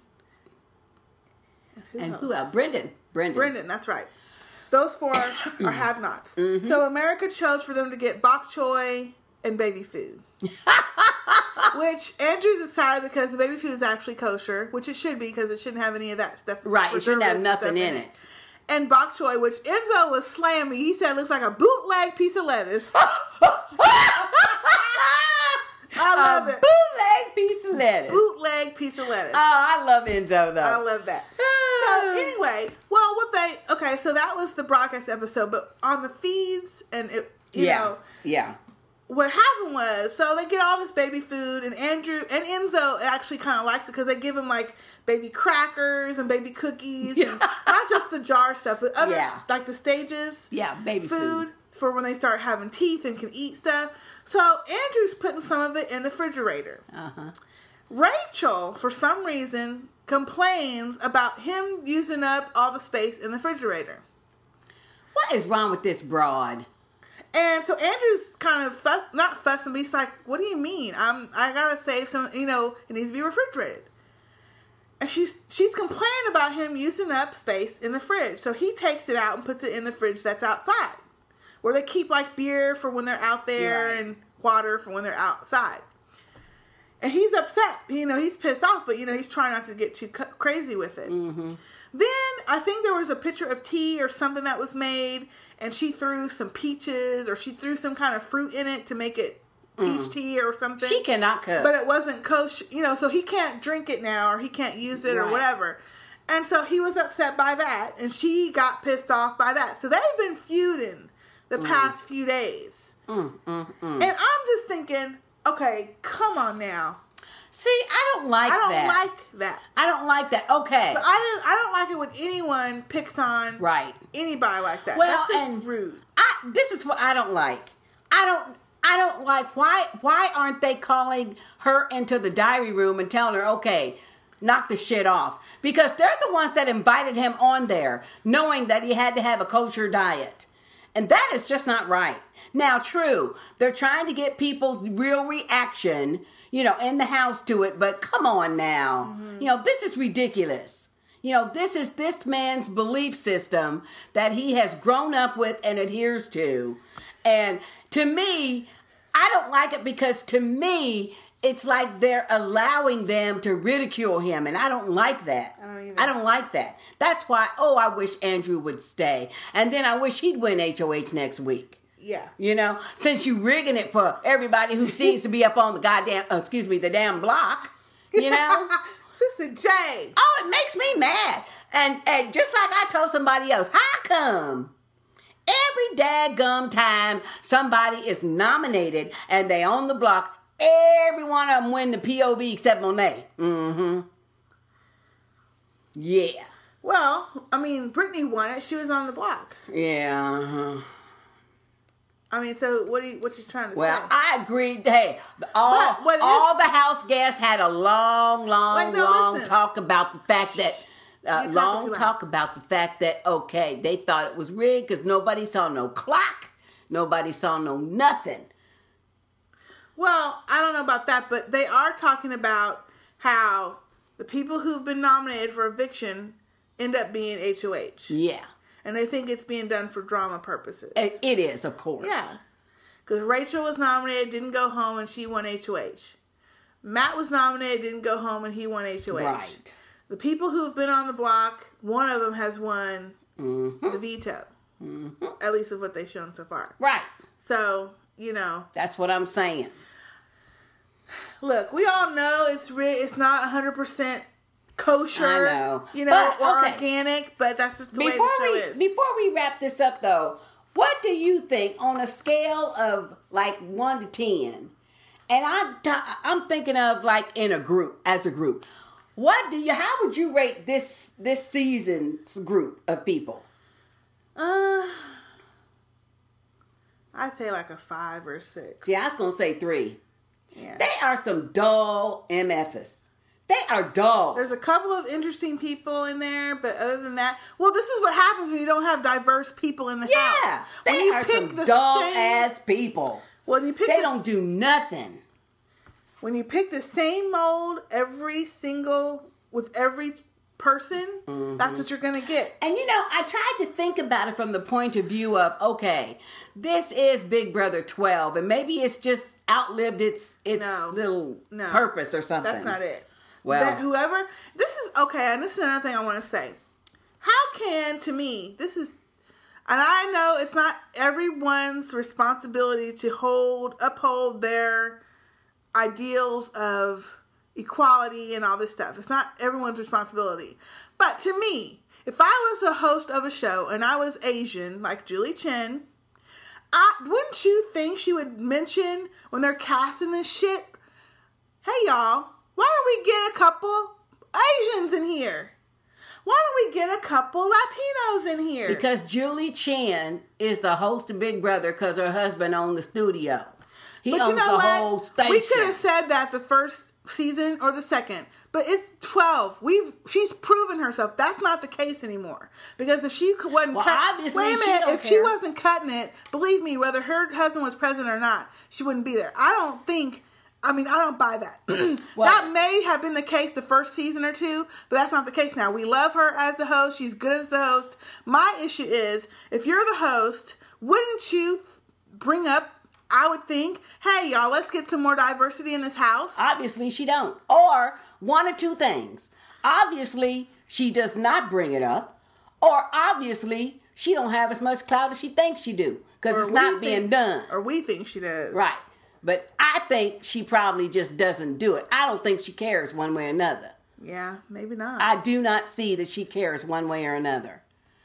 and who else? Brendan, that's right. Those four are have-nots. Mm-hmm. So America chose for them to get bok choy and baby food. Which Andrew's excited because the baby food is actually kosher, which it should be because it shouldn't have any of that stuff. Right, it shouldn't have nothing in it. And bok choy, which Enzo was slamming. He said it looks like a bootleg piece of lettuce. I love it. Bootleg piece of lettuce. Bootleg piece of lettuce. Oh, I love Enzo though. I love that. So anyway, well, so that was the broadcast episode, but on the feeds and you know. Yeah. What happened was, so they get all this baby food, and Andrew and Enzo actually kind of likes it because they give him like baby crackers and baby cookies, and not just the jar stuff, but other like the stages, baby food for when they start having teeth and can eat stuff. So Andrew's putting some of it in the refrigerator. Rachel, for some reason, complains about him using up all the space in the refrigerator. What is wrong with this broad? And so Andrew's kind of not fussing, but he's like, "What do you mean? I gotta save some. You know, it needs to be refrigerated." And she's complaining about him using up space in the fridge. So he takes it out and puts it in the fridge that's outside, where they keep like beer for when they're out there and water for when they're outside. And he's upset. You know, he's pissed off, but you know, he's trying not to get too crazy with it. Mm-hmm. Then I think there was a picture of tea or something that was made. And she threw some peaches, or she threw some kind of fruit in it to make it peach tea or something. She cannot cook. But it wasn't kosher, you know, so he can't drink it now, or he can't use it or whatever. And so he was upset by that, and she got pissed off by that. So they've been feuding the past few days. And I'm just thinking, okay, come on now. See, I don't like that. I don't like that. Okay. But I don't like it when anyone picks on anybody like that. Well, that's just rude. This is what I don't like. I don't like why aren't they calling her into the diary room and telling her, okay, knock the shit off? Because they're the ones that invited him on there, knowing that he had to have a kosher diet. And that is just not right. Now, true, they're trying to get people's real reaction, you know, in the house to it, but come on now. You know, this is ridiculous. You know, this is this man's belief system that he has grown up with and adheres to. And to me, I don't like it because to me, it's like they're allowing them to ridicule him, and I don't like that. I don't either. I don't like that. That's why, I wish Andrew would stay. And then I wish he'd win HOH next week. Yeah. You know, since you rigging it for everybody who seems to be up on the the damn block, you know? Sister J. Oh, it makes me mad. And just like I told somebody else, how come every daggum time somebody is nominated and they on the block, every one of them win the POV except Monet? Mm-hmm. Yeah. Well, I mean, Brittany won it. She was on the block. Yeah. Uh-huh. I mean, so what you trying to say? Well, I agree. Hey, all the house guests had a long talk about the fact that okay, they thought it was rigged because nobody saw no clock, nobody saw no nothing. Well, I don't know about that, but they are talking about how the people who've been nominated for eviction end up being HOH. Yeah. And they think it's being done for drama purposes. It is, of course. Yeah. Because Rachel was nominated, didn't go home, and she won HOH. Matt was nominated, didn't go home, and he won HOH. Right. The people who have been on the block, one of them has won the veto. Mm-hmm. At least of what they've shown so far. Right. So, you know. That's what I'm saying. Look, we all know it's not 100% kosher. I know. You know, but, or organic, but that's just the way the show is. Before we wrap this up, though, what do you think on a scale of like 1 to 10? And I'm thinking of like as a group. How would you rate this season's group of people? I'd say like a 5 or 6. See, I was gonna say 3. Yeah. They are some dull MFs. They are dull. There's a couple of interesting people in there, but other than that, well, this is what happens when you don't have diverse people in the house. Yeah, they are some dull-ass people. When they don't do nothing. When you pick the same mold with every person, that's what you're going to get. And you know, I tried to think about it from the point of view of, okay, this is Big Brother 12, and maybe it's just outlived its little purpose or something. That's not it. Well, and this is another thing I want to say. How can, to me, and I know it's not everyone's responsibility to uphold their ideals of equality and all this stuff. It's not everyone's responsibility. But to me, if I was a host of a show and I was Asian, like Julie Chen, wouldn't you think she would mention when they're casting this shit, hey y'all, why don't we get a couple Asians in here? Why don't we get a couple Latinos in here? Because Julie Chen is the host of Big Brother because her husband owned the studio. He owns the whole station. We could have said that the first season or the second, but it's 12. She's proven herself. That's not the case anymore. Because if she wasn't she wasn't cutting it, believe me, whether her husband was president or not, she wouldn't be there. I don't buy that. That may have been the case the first season or two, but that's not the case now. We love her as the host. She's good as the host. My issue is, if you're the host, wouldn't you bring up, I would think, hey, y'all, let's get some more diversity in this house? Obviously, she don't. Or one or two things. Obviously, she does not bring it up. Or obviously, she don't have as much clout as she thinks she do. Because it's not being done. Or we think she does. Right. But I think she probably just doesn't do it. I don't think she cares one way or another. Yeah, maybe not. I do not see that she cares one way or another.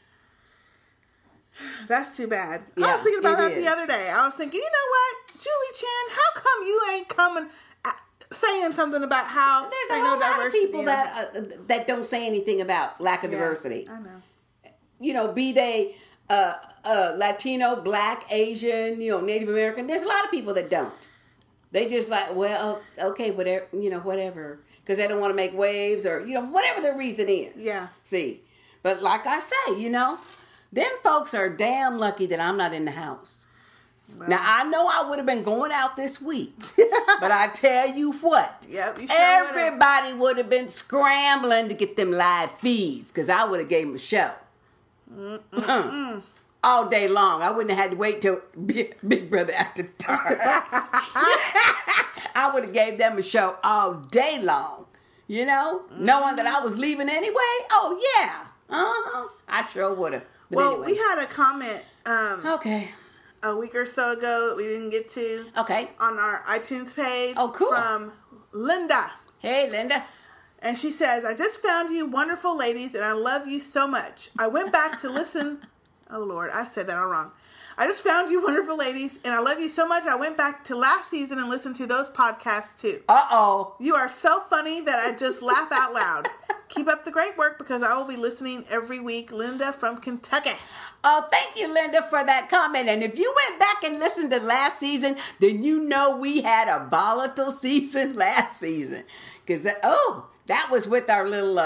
That's too bad. Yeah, I was thinking about that the other day. I was thinking, you know what, Julie Chen, how come you ain't coming saying something about how there's a whole lot of people that don't say anything about lack of diversity. I know. You know, be they Latino, Black, Asian, Native American. There's a lot of people that don't. They just like, well, okay, whatever. Because they don't want to make waves or, whatever their reason is. Yeah. See? But like I say, them folks are damn lucky that I'm not in the house. Well, now, I know I would have been going out this week. But I tell you what. Yep, you sure everybody would have been scrambling to get them live feeds. Because I would have gave them a show. all day long. I wouldn't have had to wait till Big Brother After Dark. I would have gave them a show all day long, knowing that I was leaving anyway. Oh, yeah. I sure would have. Well, anyway. we had a comment Okay. a week or so ago that we didn't get to Okay. on our iTunes page. Oh, cool. From Linda. Hey, Linda. And she says, I just found you wonderful ladies and I love you so much. I went back to listen. Oh, Lord, I said that all wrong. I just found you wonderful ladies and I love you so much. I went back to last season and listened to those podcasts too. Uh-oh. You are so funny that I just laugh out loud. Keep up the great work because I will be listening every week. Linda from Kentucky. Oh, thank you, Linda, for that comment. And if you went back and listened to last season, then you know we had a volatile season last season. Because, that was with our little,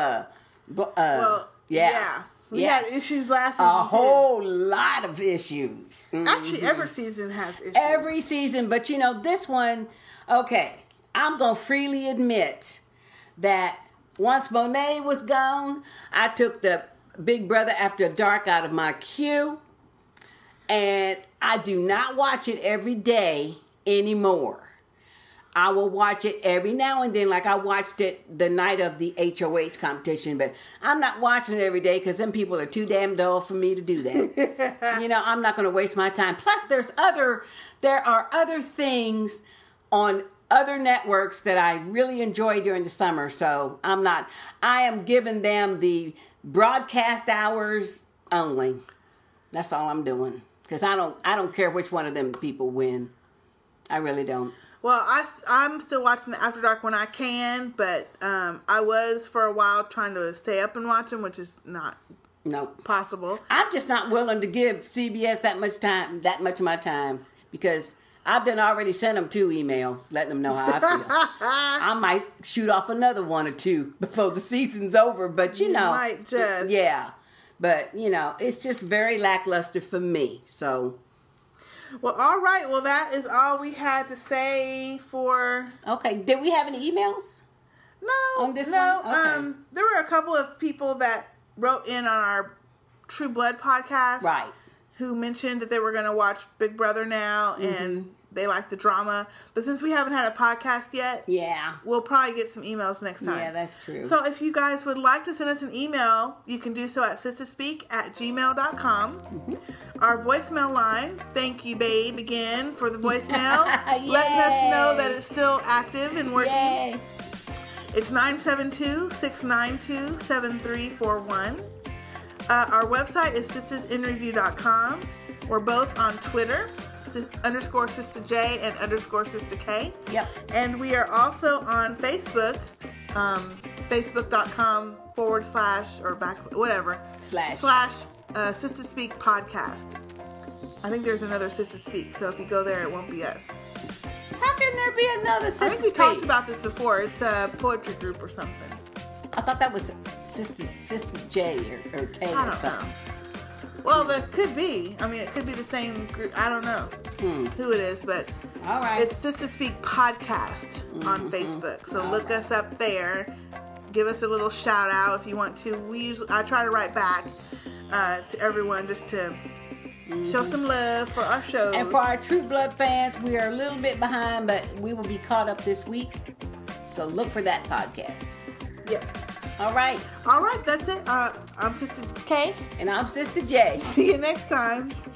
We had issues last season. A whole lot of issues. Actually, every season has issues. Every season. But, this one, okay, I'm going to freely admit that once Monet was gone, I took the Big Brother After Dark out of my queue. And I do not watch it every day anymore. I will watch it every now and then, like I watched it the night of the HOH competition, but I'm not watching it every day because them people are too damn dull for me to do that. I'm not going to waste my time. Plus, there are other things on other networks that I really enjoy during the summer, so I am giving them the broadcast hours only. That's all I'm doing because I don't care which one of them people win. I really don't. Well, I'm still watching the After Dark when I can, but I was for a while trying to stay up and watch them, which is not possible. I'm just not willing to give CBS that much of my time because I've already sent them 2 emails letting them know how I feel. I might shoot off another 1 or 2 before the season's over, but you might just. Yeah, but it's just very lackluster for me, so. Well, all right. Well, that is all we had to say for... Okay. Did we have any emails? No. On this one? Okay. There were a couple of people that wrote in on our True Blood podcast. Right. Who mentioned that they were going to watch Big Brother now and they like the drama. But since we haven't had a podcast yet, we'll probably get some emails next time. Yeah, that's true. So if you guys would like to send us an email, you can do so at sistaspeak@gmail.com. Our voicemail line, thank you, babe, again for the voicemail. Letting us know that it's still active and working. Yay. It's 972-692-7341. Our website is sistersinreview.com. We're both on Twitter, _Sister J and _Sister K. Yep. And we are also on Facebook, facebook.com / or / Sister Speak Podcast. I think there's another Sister Speak, so if you go there, it won't be us. How can there be another Sister I think we Speak? talked about this before. It's a poetry group or something. I thought that was Sister J or K I or don't something. know. Well, that could be. I mean, it could be the same group. I don't know who it is, but all right. It's Sister Speak Podcast on Facebook. So look us up there. Give us a little shout out if you want to. I try to write back to everyone just to show some love for our shows. And for our True Blood fans, we are a little bit behind, but we will be caught up this week. So look for that podcast. Yep. All right. All right, that's it. I'm Sister K. And I'm Sister J. See you next time.